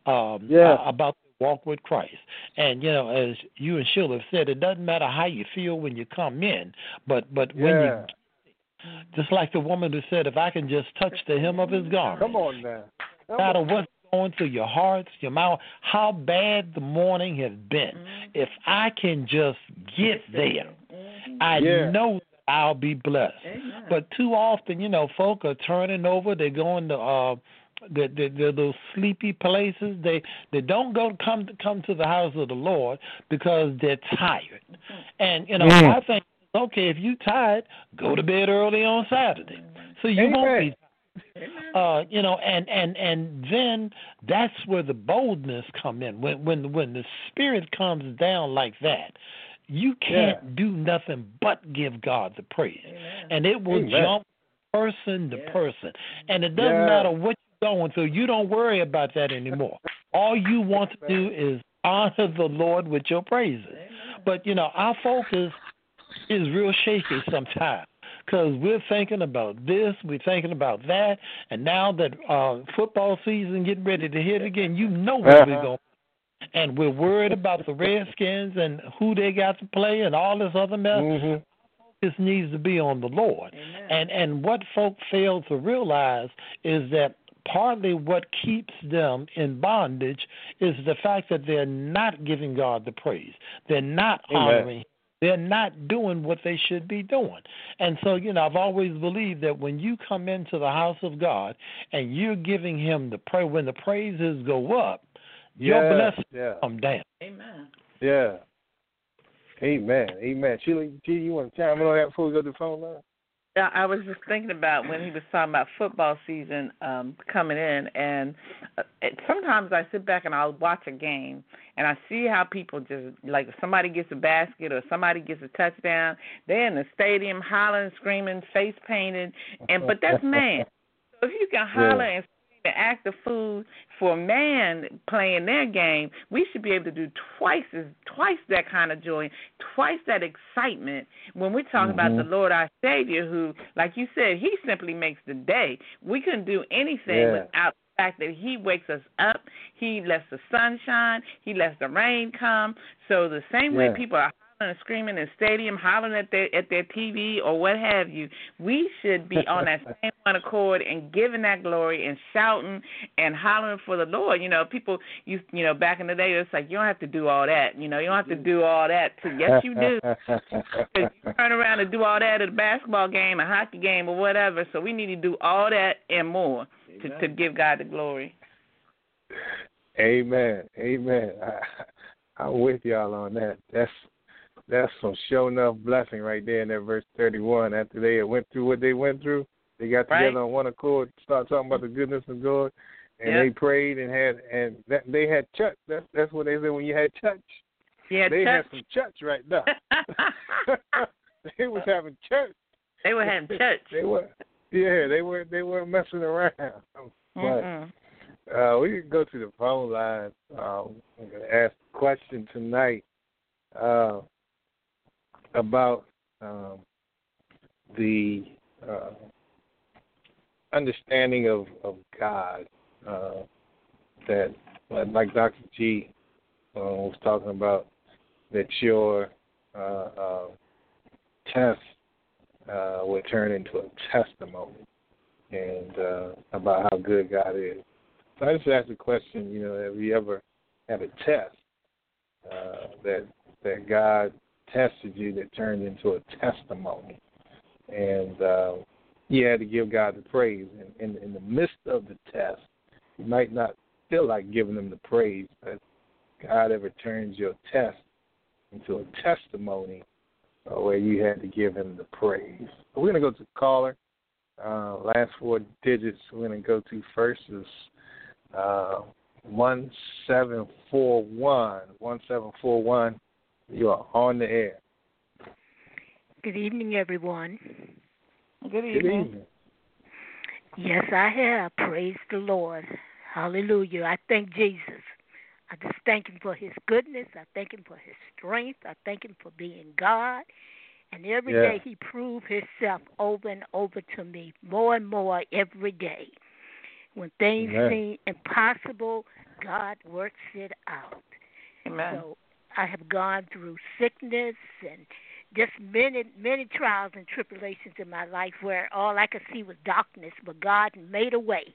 about the walk with Christ. And you know, as you and Sheila have said, it doesn't matter how you feel when you come in, but when you, just like the woman who said, if I can just touch the hem of his garment, come on now, no matter what's going through your hearts, your mouth, how bad the morning has been. If I can just get there, I know I'll be blessed. But too often, you know, folk are turning over. They're going to those sleepy places. They don't come to the house of the Lord because they're tired. And you know, I think okay, if you're tired, go to bed early on Saturday, so you won't be. You know, and then that's where the boldness come in. When the Spirit comes down like that, you can't do nothing but give God the praise, and it will jump person to person, and it doesn't matter what you're going through. You don't worry about that anymore. All you want to do is honor the Lord with your praises. But you know, our focus is real shaky sometimes. Because we're thinking about this, we're thinking about that, and now that football season getting ready to hit again, you know where we're going. And we're worried about the Redskins and who they got to play and all this other mess. Focus needs to be on the Lord. And what folk fail to realize is that partly what keeps them in bondage is the fact that they're not giving God the praise. They're not honoring Him. They're not doing what they should be doing. And so, you know, I've always believed that when you come into the house of God and you're giving Him the praise, when the praises go up, your blessings come down. Amen. Yeah. Amen. Amen. Sheila, you want to chime in on that before we go to the phone line? Yeah, I was just thinking about when he was talking about football season coming in, and sometimes I sit back and I'll watch a game, and I see how people just, like if somebody gets a basket or somebody gets a touchdown, they're in the stadium hollering, screaming, face painted, but that's man. So if you can holler and act a fool for man playing their game, we should be able to do twice that kind of joy, twice that excitement when we're talking about the Lord our Savior, who, like you said, He simply makes the day. We couldn't do anything without the fact that He wakes us up, He lets the sun shine, He lets the rain come. So the same way people are and screaming in stadium, hollering at their TV or what have you. We should be on that same one accord and giving that glory and shouting and hollering for the Lord. People back in the day, it's like, you don't have to do all that. You don't have to do all that. Yes, you do. You turn around and do all that at a basketball game, a hockey game, or whatever. So we need to do all that and more to give God the glory. Amen. I'm with y'all on that. That's some sure enough blessing right there in that verse 31. After they went through what they went through, they got together on one accord, started talking about the goodness of God, and they prayed they had church. That's what they said when you had church. Yeah, they had some church right there. They was having church. They were having church. They weren't messing around. But we can go to the phone line. I'm going to ask a question tonight about the understanding of God that, like Dr. G was talking about, that your test will turn into a testimony and about how good God is. So I just asked the question, have you ever had a test that God tested you that turned into a testimony? And you had to give God the praise. And in the midst of the test, you might not feel like giving him the praise, but God ever turns your test into a testimony where you had to give him the praise. So we're going to go to the caller. Last four digits we're going to go to first is 1741. 1741. You are on the air. Good evening, everyone. Good evening. Yes, I have. Praise the Lord. Hallelujah. I thank Jesus. I just thank him for his goodness. I thank him for his strength. I thank him for being God. And every day he proved himself over and over to me, more and more every day. When things seem impossible, God works it out. Amen. So I have gone through sickness and just many trials and tribulations in my life where all I could see was darkness, but God made a way.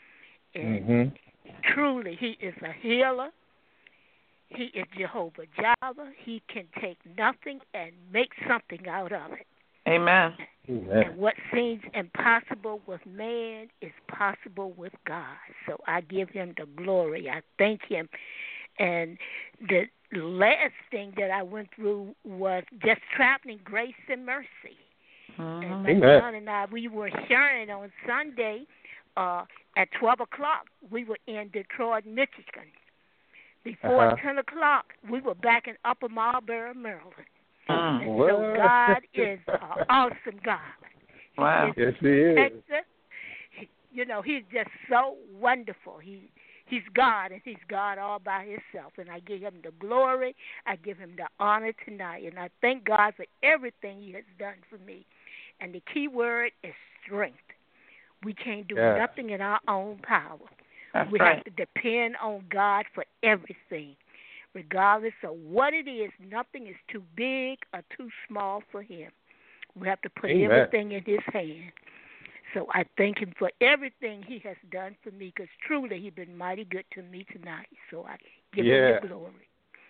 And truly, he is a healer. He is Jehovah Jireh. He can take nothing and make something out of it. Amen. And what seems impossible with man is possible with God. So I give him the glory. I thank him. And the last thing that I went through was just traveling grace and mercy. And my son and I, we were sharing on Sunday at 12 o'clock. We were in Detroit, Michigan. Before 10 o'clock, we were back in Upper Marlboro, Maryland. And so God is an awesome God. Wow. Yes, he is. Texas. He's just so wonderful. He's God, and he's God all by himself. And I give him the glory. I give him the honor tonight. And I thank God for everything he has done for me. And the key word is strength. We can't do nothing in our own power. We have to depend on God for everything. Regardless of what it is, nothing is too big or too small for him. We have to put everything in his hand. So I thank him for everything he has done for me, because truly he's been mighty good to me tonight. So I give him the glory.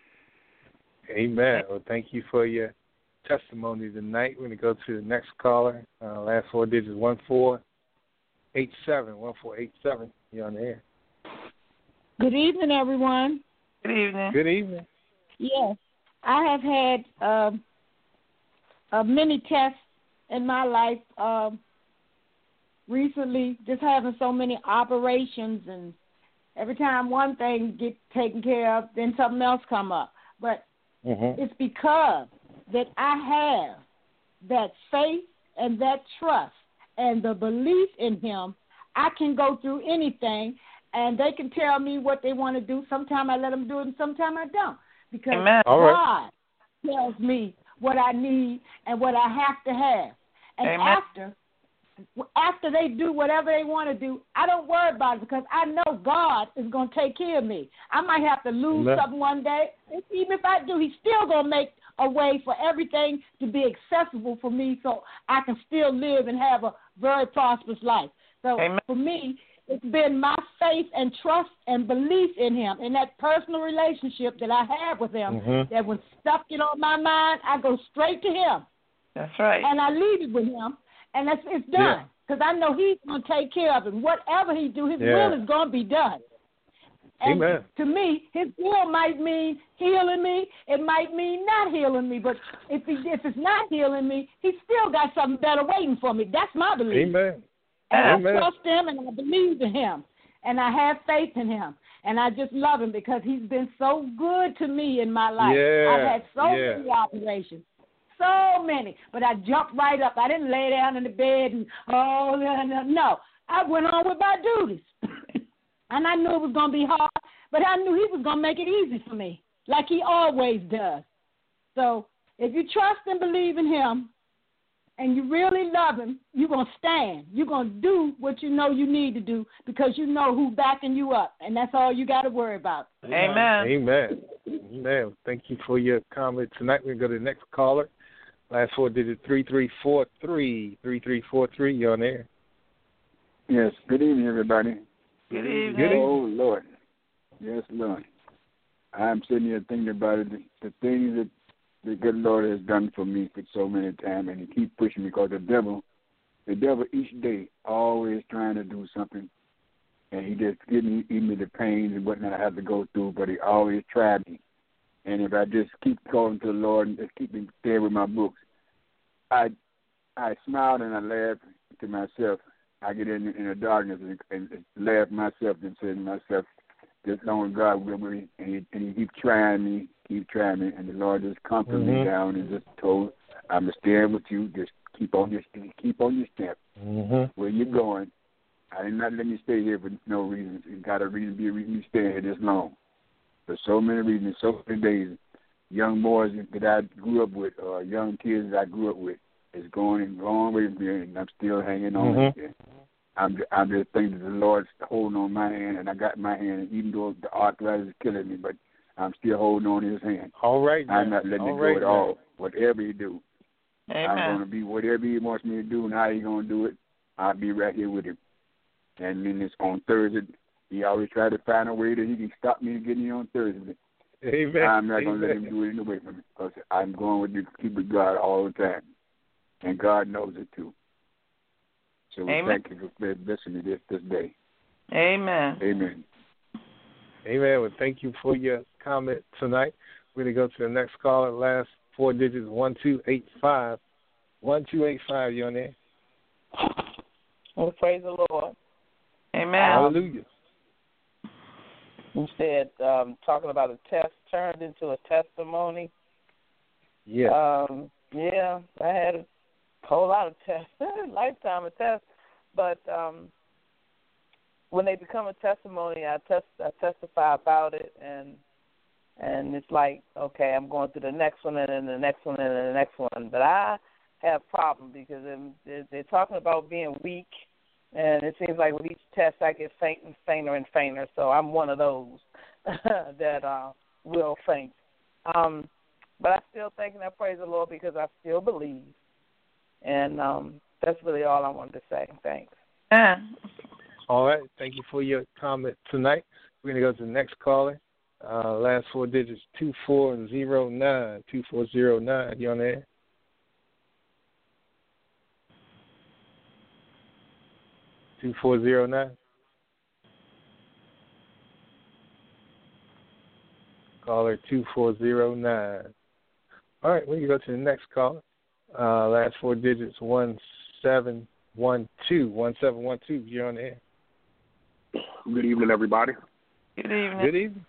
Amen. Well, thank you for your testimony tonight. We're going to go to the next caller. Last four digits, 1487. 1487. You're on the air. Good evening, everyone. Good evening. Good evening. Yes, I have had many tests in my life recently, just having so many operations, and every time one thing gets taken care of, then something else come up. But it's because that I have that faith and that trust and the belief in him. I can go through anything, and they can tell me what they want to do. Sometimes I let them do it, and sometimes I don't. Because God tells me what I need and what I have to have. And after they do whatever they want to do, I don't worry about it, because I know God is going to take care of me. I might have to lose something one day. Even if I do, he's still going to make a way for everything to be accessible for me so I can still live and have a very prosperous life. So Amen. For me, it's been my faith and trust and belief in him, in that personal relationship that I have with him, that when stuff get on my mind, I go straight to him. That's right. And I leave it with him, and it's done. Because I know he's going to take care of it. Whatever he do, his will is going to be done. And Amen. To me, his will might mean healing me. It might mean not healing me. But if it's not healing me, he's still got something better waiting for me. That's my belief. Amen. And I trust him, and I believe in him, and I have faith in him. And I just love him because he's been so good to me in my life. I've had so many operations. So many. But I jumped right up. I didn't lay down in the bed and, no. I went on with my duties. And I knew it was going to be hard, but I knew he was going to make it easy for me, like he always does. So if you trust and believe in him and you really love him, you're going to stand. You're going to do what you know you need to do because you know who's backing you up, and that's all you got to worry about. Amen. Amen. Amen. Thank you for your comment tonight. We're going to go to the next caller. Last 4 digits, 3343. 3343, you're on air. Yes, good evening, everybody. Good evening. Good evening. Oh, Lord. Yes, Lord. I'm sitting here thinking about it, the things that the good Lord has done for me for so many times, and he keeps pushing me because the devil each day always trying to do something, and he just giving me the pains and whatnot I have to go through, but he always tried me. And if I just keep calling to the Lord and just keep me there with my books, I smiled and I laughed to myself. I get in the darkness and laugh at myself and say to myself, just long as God will be, and he keep trying me, and the Lord just comforted me down and just told, I'm going to stand with you, just keep on your step. Where you're going, I did not let you stay here for no reason. You got a reason you stay here this long. For so many reasons, so many days, young boys that I grew up with, or young kids that I grew up with, is going and long way from here, and I'm still hanging on. I'm just thinking that the Lord's holding on my hand, and I got my hand, and even though the arthritis is killing me, but I'm still holding on to his hand. All right, man. I'm not letting it go at all. Whatever he do, Amen. I'm going to be whatever he wants me to do and how he's going to do it. I'll be right here with him. And then it's on Thursday. He always try to find a way that he can stop me getting here on Thursday. Amen. I'm not going to let him do it away from me because I'm going with keep with God all the time. And God knows it too. So we thank you for blessing me this day. Amen. Amen. Amen. Well, thank you for your comment tonight. We're going to go to the next caller. Last 4 digits, 1285. 1285, you on there? Well, praise the Lord. Amen. Hallelujah. You said talking about a test turned into a testimony. Yeah. Yeah, I had a whole lot of tests, lifetime of tests. But when they become a testimony, I testify about it, and it's like, okay, I'm going through the next one and then the next one and then the next one. But I have problems because they're talking about being weak, and it seems like with each test I get faint and fainter and fainter. So I'm one of those that will faint. But I still thank and I praise the Lord because I still believe. And that's really all I wanted to say. Thanks. All right. Thank you for your comment tonight. We're going to go to the next caller. Last 4 digits, 2409. 2409. You on there? (2409). Caller 2409. All right, we can go to the next caller. Last 4 digits, 1712. 1712. You're on the air. Good evening, everybody. Good evening. Good evening.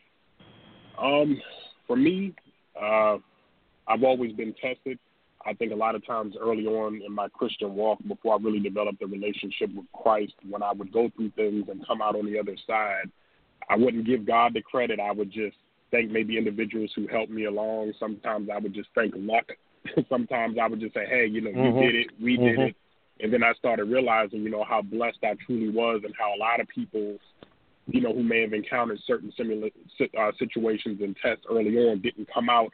For me, I've always been tested. I think a lot of times early on in my Christian walk, before I really developed a relationship with Christ, when I would go through things and come out on the other side, I wouldn't give God the credit. I would just thank maybe individuals who helped me along. Sometimes I would just thank luck. Sometimes I would just say, hey, you did it, we did it. And then I started realizing, how blessed I truly was and how a lot of people, who may have encountered certain similar situations and tests early on didn't come out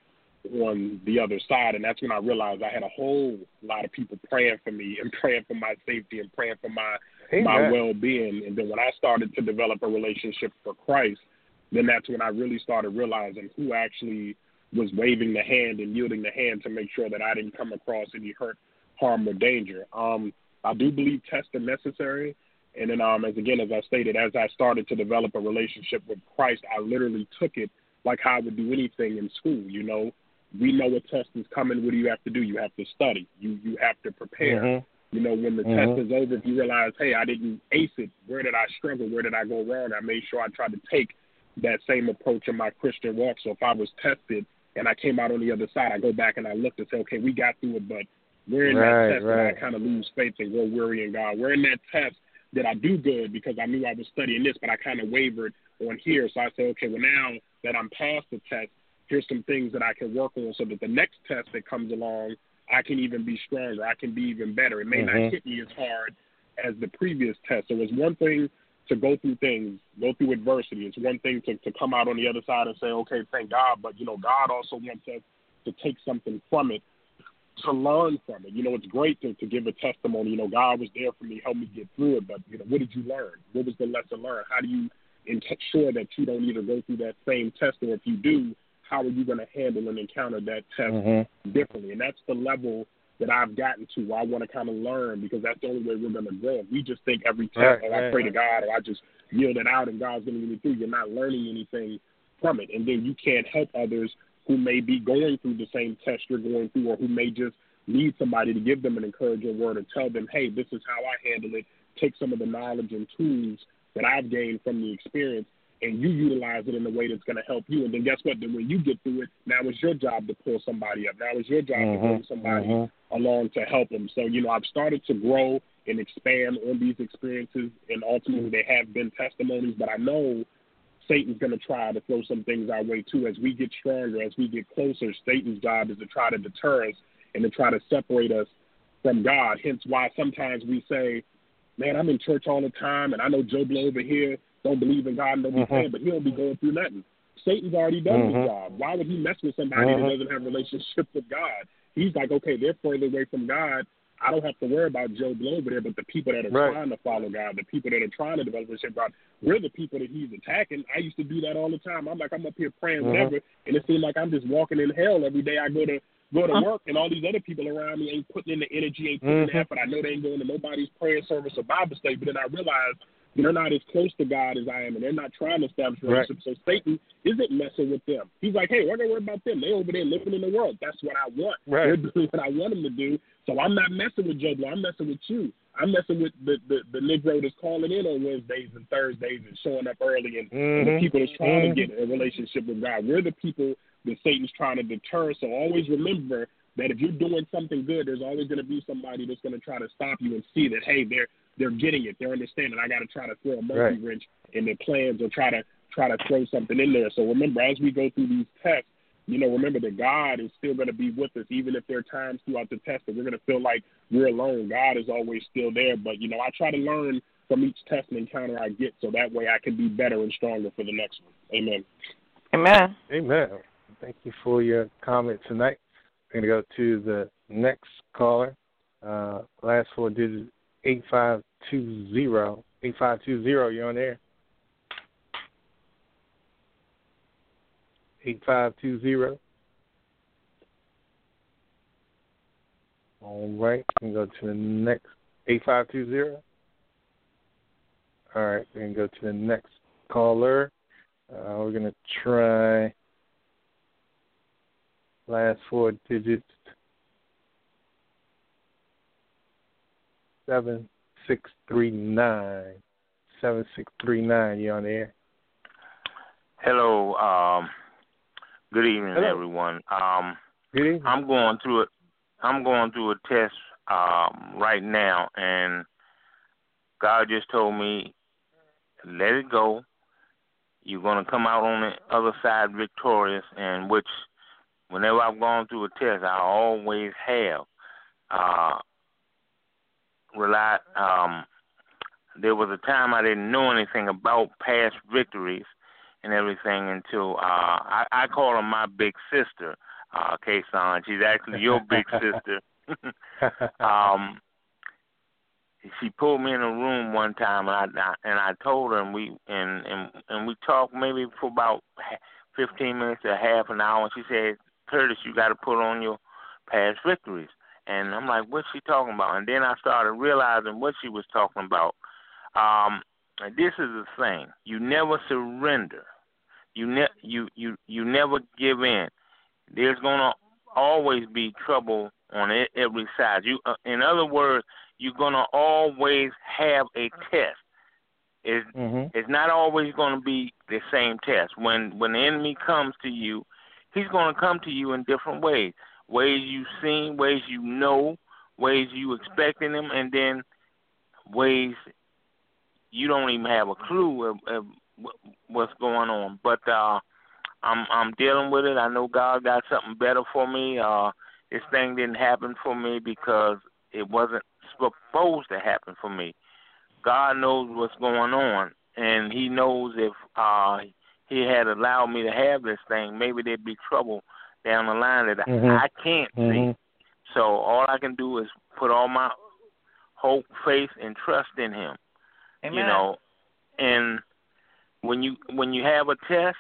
on the other side. And that's when I realized I had a whole lot of people praying for me and praying for my safety and praying for my well-being. And then when I started to develop a relationship for Christ, then that's when I really started realizing who actually was waving the hand and yielding the hand to make sure that I didn't come across any hurt, harm, or danger. I do believe tests are necessary. And then, as I stated, as I started to develop a relationship with Christ, I literally took it like how I would do anything in school. You know, we know a test is coming. What do you have to do? You have to study. You have to prepare. Mm-hmm. You know, when the test is over, if you realize, hey, I didn't ace it, where did I struggle? Where did I go wrong? I made sure I tried to take that same approach in my Christian walk. So if I was tested and I came out on the other side, I go back and I looked and say, okay, we got through it, but we're in that test that I kind of lose faith and grow weary in God. We're in that test that I do good because I knew I was studying this, but I kind of wavered on here. So I said, okay, well, now that I'm past the test, here's some things that I can work on so that the next test that comes along, I can even be stronger. I can be even better. It may not hit me as hard as the previous test. So it's one thing to go through things, go through adversity. It's one thing to come out on the other side and say, okay, thank God. But, you know, God also wants us to take something from it, to learn from it. You know, it's great to give a testimony. You know, God was there for me, helped me get through it. But, you know, what did you learn? What was the lesson learned? How do you ensure that you don't either go through that same test, or if you do, how are you going to handle and encounter that test differently? And that's the level that I've gotten to where I want to kind of learn, because that's the only way we're going to grow. If we just think every test, I pray to God, or I just yield it out and God's going to get me through, you're not learning anything from it. And then you can't help others who may be going through the same test you're going through, or who may just need somebody to give them an encouraging word and tell them, hey, this is how I handle it. Take some of the knowledge and tools that I've gained from the experience, and you utilize it in a way that's going to help you. And then guess what? Then when you get through it, now it's your job to pull somebody up. Now it's your job to bring somebody along to help them. So, you know, I've started to grow and expand on these experiences, and ultimately they have been testimonies. But I know Satan's going to try to throw some things our way too. As we get stronger, as we get closer, Satan's job is to try to deter us and to try to separate us from God. Hence why sometimes we say, man, I'm in church all the time, and I know Joe Blow over here don't believe in God and don't be praying, but he don't be going through nothing. Satan's already done his job. Why would he mess with somebody that doesn't have a relationship with God? He's like, okay, they're further away from God. I don't have to worry about Joe Blow over there, but the people that are trying to follow God, the people that are trying to develop a relationship with God, we're the people that he's attacking. I used to do that all the time. I'm like, I'm up here praying whatever, and it seems like I'm just walking in hell every day. I go to work, and all these other people around me ain't putting in the energy, ain't putting in the effort. I know they ain't going to nobody's prayer service or Bible study, but then I realize they're not as close to God as I am, and they're not trying to establish a relationship. So Satan isn't messing with them. He's like, hey, why don't worry about them? They over there living in the world. That's what I want. They're doing what I want them to do. So I'm not messing with Joe Blow. I'm messing with you. I'm messing with the Negro that's calling in on Wednesdays and Thursdays and showing up early, and the people that's trying to get a relationship with God. We're the people that Satan's trying to deter. So always remember that if you're doing something good, there's always going to be somebody that's going to try to stop you and see that, hey, they're getting it. They're understanding. I got to try to throw a monkey wrench in their plans, or try to throw something in there. So remember, as we go through these tests, you know, remember that God is still going to be with us, even if there are times throughout the test that we're going to feel like we're alone. God is always still there. But, you know, I try to learn from each test and encounter I get, so that way I can be better and stronger for the next one. Amen. Amen. Amen. Thank you for your comment tonight. We're going to go to the next caller. Last four digits, 8520. 8520, you're on air. 8520. All right, we can go to the next 8520. All right, we can go to the next caller. We're going to try last four digits, 7639. 7639, you're on the air. Hello. Good evening, everyone. Good evening. I'm going through a test right now, and God just told me, let it go. You're going to come out on the other side victorious, and which whenever I've gone through a test, I always have relied. There was a time I didn't know anything about past victories and everything until I call her my big sister. Kason. She's actually your big sister. She pulled me in a room one time, and I told her, and we talked maybe for about 15 minutes to half an hour. And she said, "Curtis, you got to put on your past victories." And I'm like, "What's she talking about?" And then I started realizing what she was talking about. This is the thing: you never surrender. You never give in. There's gonna always be trouble on every side. In other words, you're gonna always have a test. It's not always gonna be the same test. When the enemy comes to you, he's gonna come to you in different ways. Ways you've seen, ways you know, ways you expecting him, and then ways you don't even have a clue of what's going on. But I'm dealing with it. I know God got something better for me. This thing didn't happen for me because it wasn't supposed to happen for me. God knows what's going on, and he knows if he had allowed me to have this thing, maybe there'd be trouble down the line that I can't see. So all I can do is put all my hope, faith, and trust in him. Amen. You know, and when you have a test,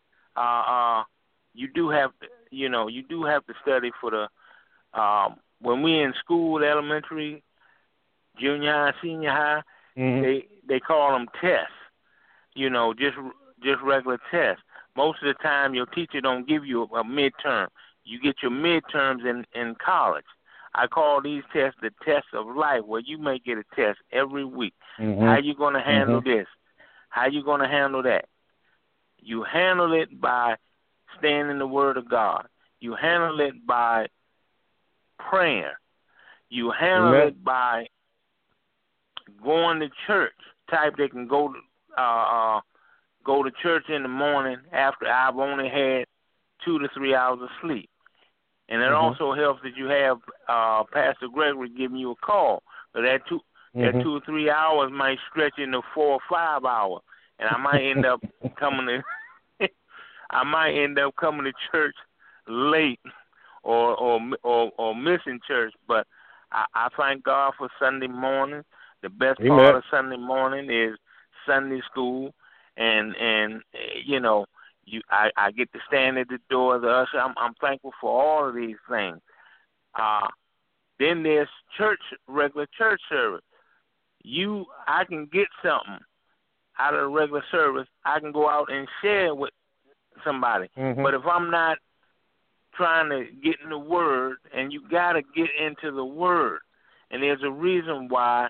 you do have to study for the when we in school, elementary, junior high, senior high, they call them tests. You know, just regular tests. Most of the time, your teacher don't give you a midterm. You get your midterms in college. I call these tests the tests of life, where you may get a test every week. How you going to handle this? How you going to handle that? You handle it by staying in the Word of God. You handle it by prayer. You handle it by going to church. Type they can go to church in the morning after I've only had 2 to 3 hours of sleep. And it also helps that you have Pastor Gregory giving you a call. So that 2 or 3 hours might stretch into 4 or 5 hours, and I might end up coming to church late or missing church. But I thank God for Sunday morning. The best part of Sunday morning is Sunday school, and you know. I get to stand at the door of the usher. I'm thankful for all of these things. Then there's regular church service. I can get something out of the regular service. I can go out and share with somebody. But if I'm not trying to get in the Word, and you got to get into the Word, and there's a reason why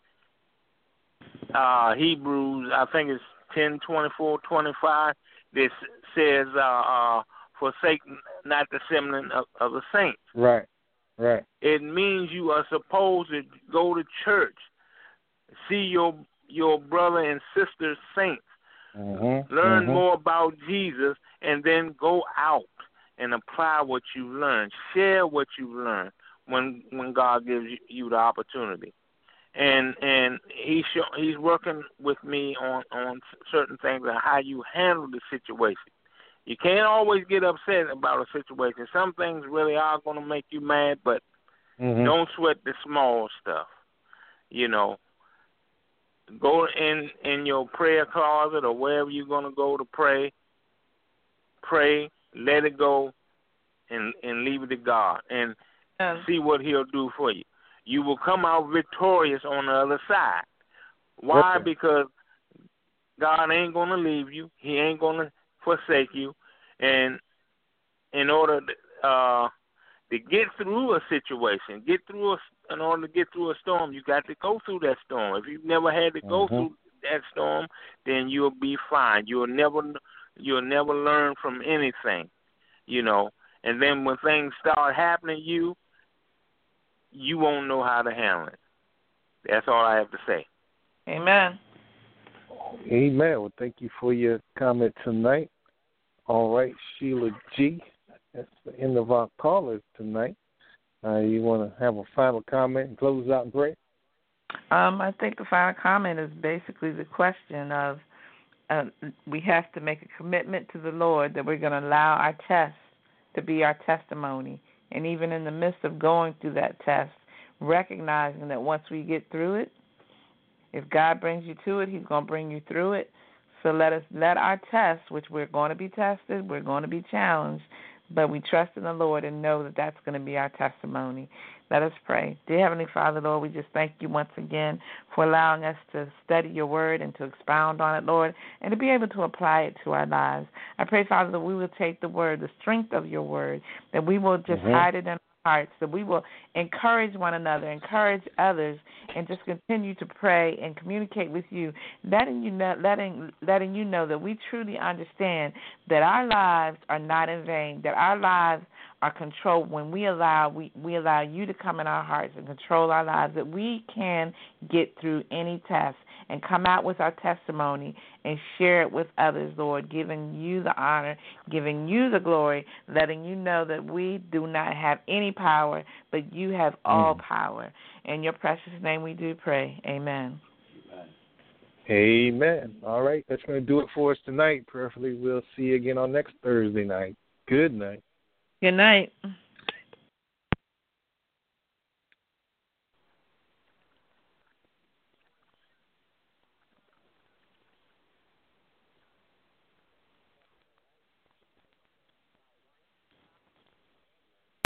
Hebrews, I think it's 10:24-25. This says, forsake not the assembling of the saints. Right. It means you are supposed to go to church, see your brother and sister saints, learn more about Jesus, and then go out and apply what you learned. Share what you learned when God gives you the opportunity. And he's working with me on certain things and how you handle the situation. You can't always get upset about a situation. Some things really are going to make you mad, but don't sweat the small stuff. You know, go in your prayer closet or wherever you're going to go to pray, let it go, and leave it to God, and see what he'll do for you. You will come out victorious on the other side. Why? Because God ain't going to leave you. He ain't going to forsake you. And in order to get through a situation, in order to get through a storm, you got to go through that storm. If you've never had to go through that storm, then you'll be fine. You'll never learn from anything, you know. And then when things start happening to you won't know how to handle it. That's all I have to say. Amen. Amen. Well, thank you for your comment tonight. All right, Sheila G. That's the end of our callers tonight. You want to have a final comment and close out and pray? I think the final comment is basically the question of we have to make a commitment to the Lord that we're going to allow our tests to be our testimony. And even in the midst of going through that test, recognizing that once we get through it, if God brings you to it, he's going to bring you through it. So let our test, which we're going to be tested, we're going to be challenged, but we trust in the Lord and know that that's going to be our testimony. Let us pray. Dear Heavenly Father, Lord, we just thank you once again for allowing us to study your word and to expound on it, Lord, and to be able to apply it to our lives. I pray, Father, that we will take the word, the strength of your word, that we will just hide it in our hearts, that we will encourage one another, encourage others, and just continue to pray and communicate with you, letting you know that we truly understand that our lives are not in vain, that our lives are controlled when we allow you to come in our hearts and control our lives, that we can get through any test and come out with our testimony and share it with others, Lord, giving you the honor, giving you the glory, letting you know that we do not have any power, but you have all power. In your precious name we do pray. Amen. Amen. All right, that's going to do it for us tonight. Prayerfully, we'll see you again on next Thursday night. Good night. Good night.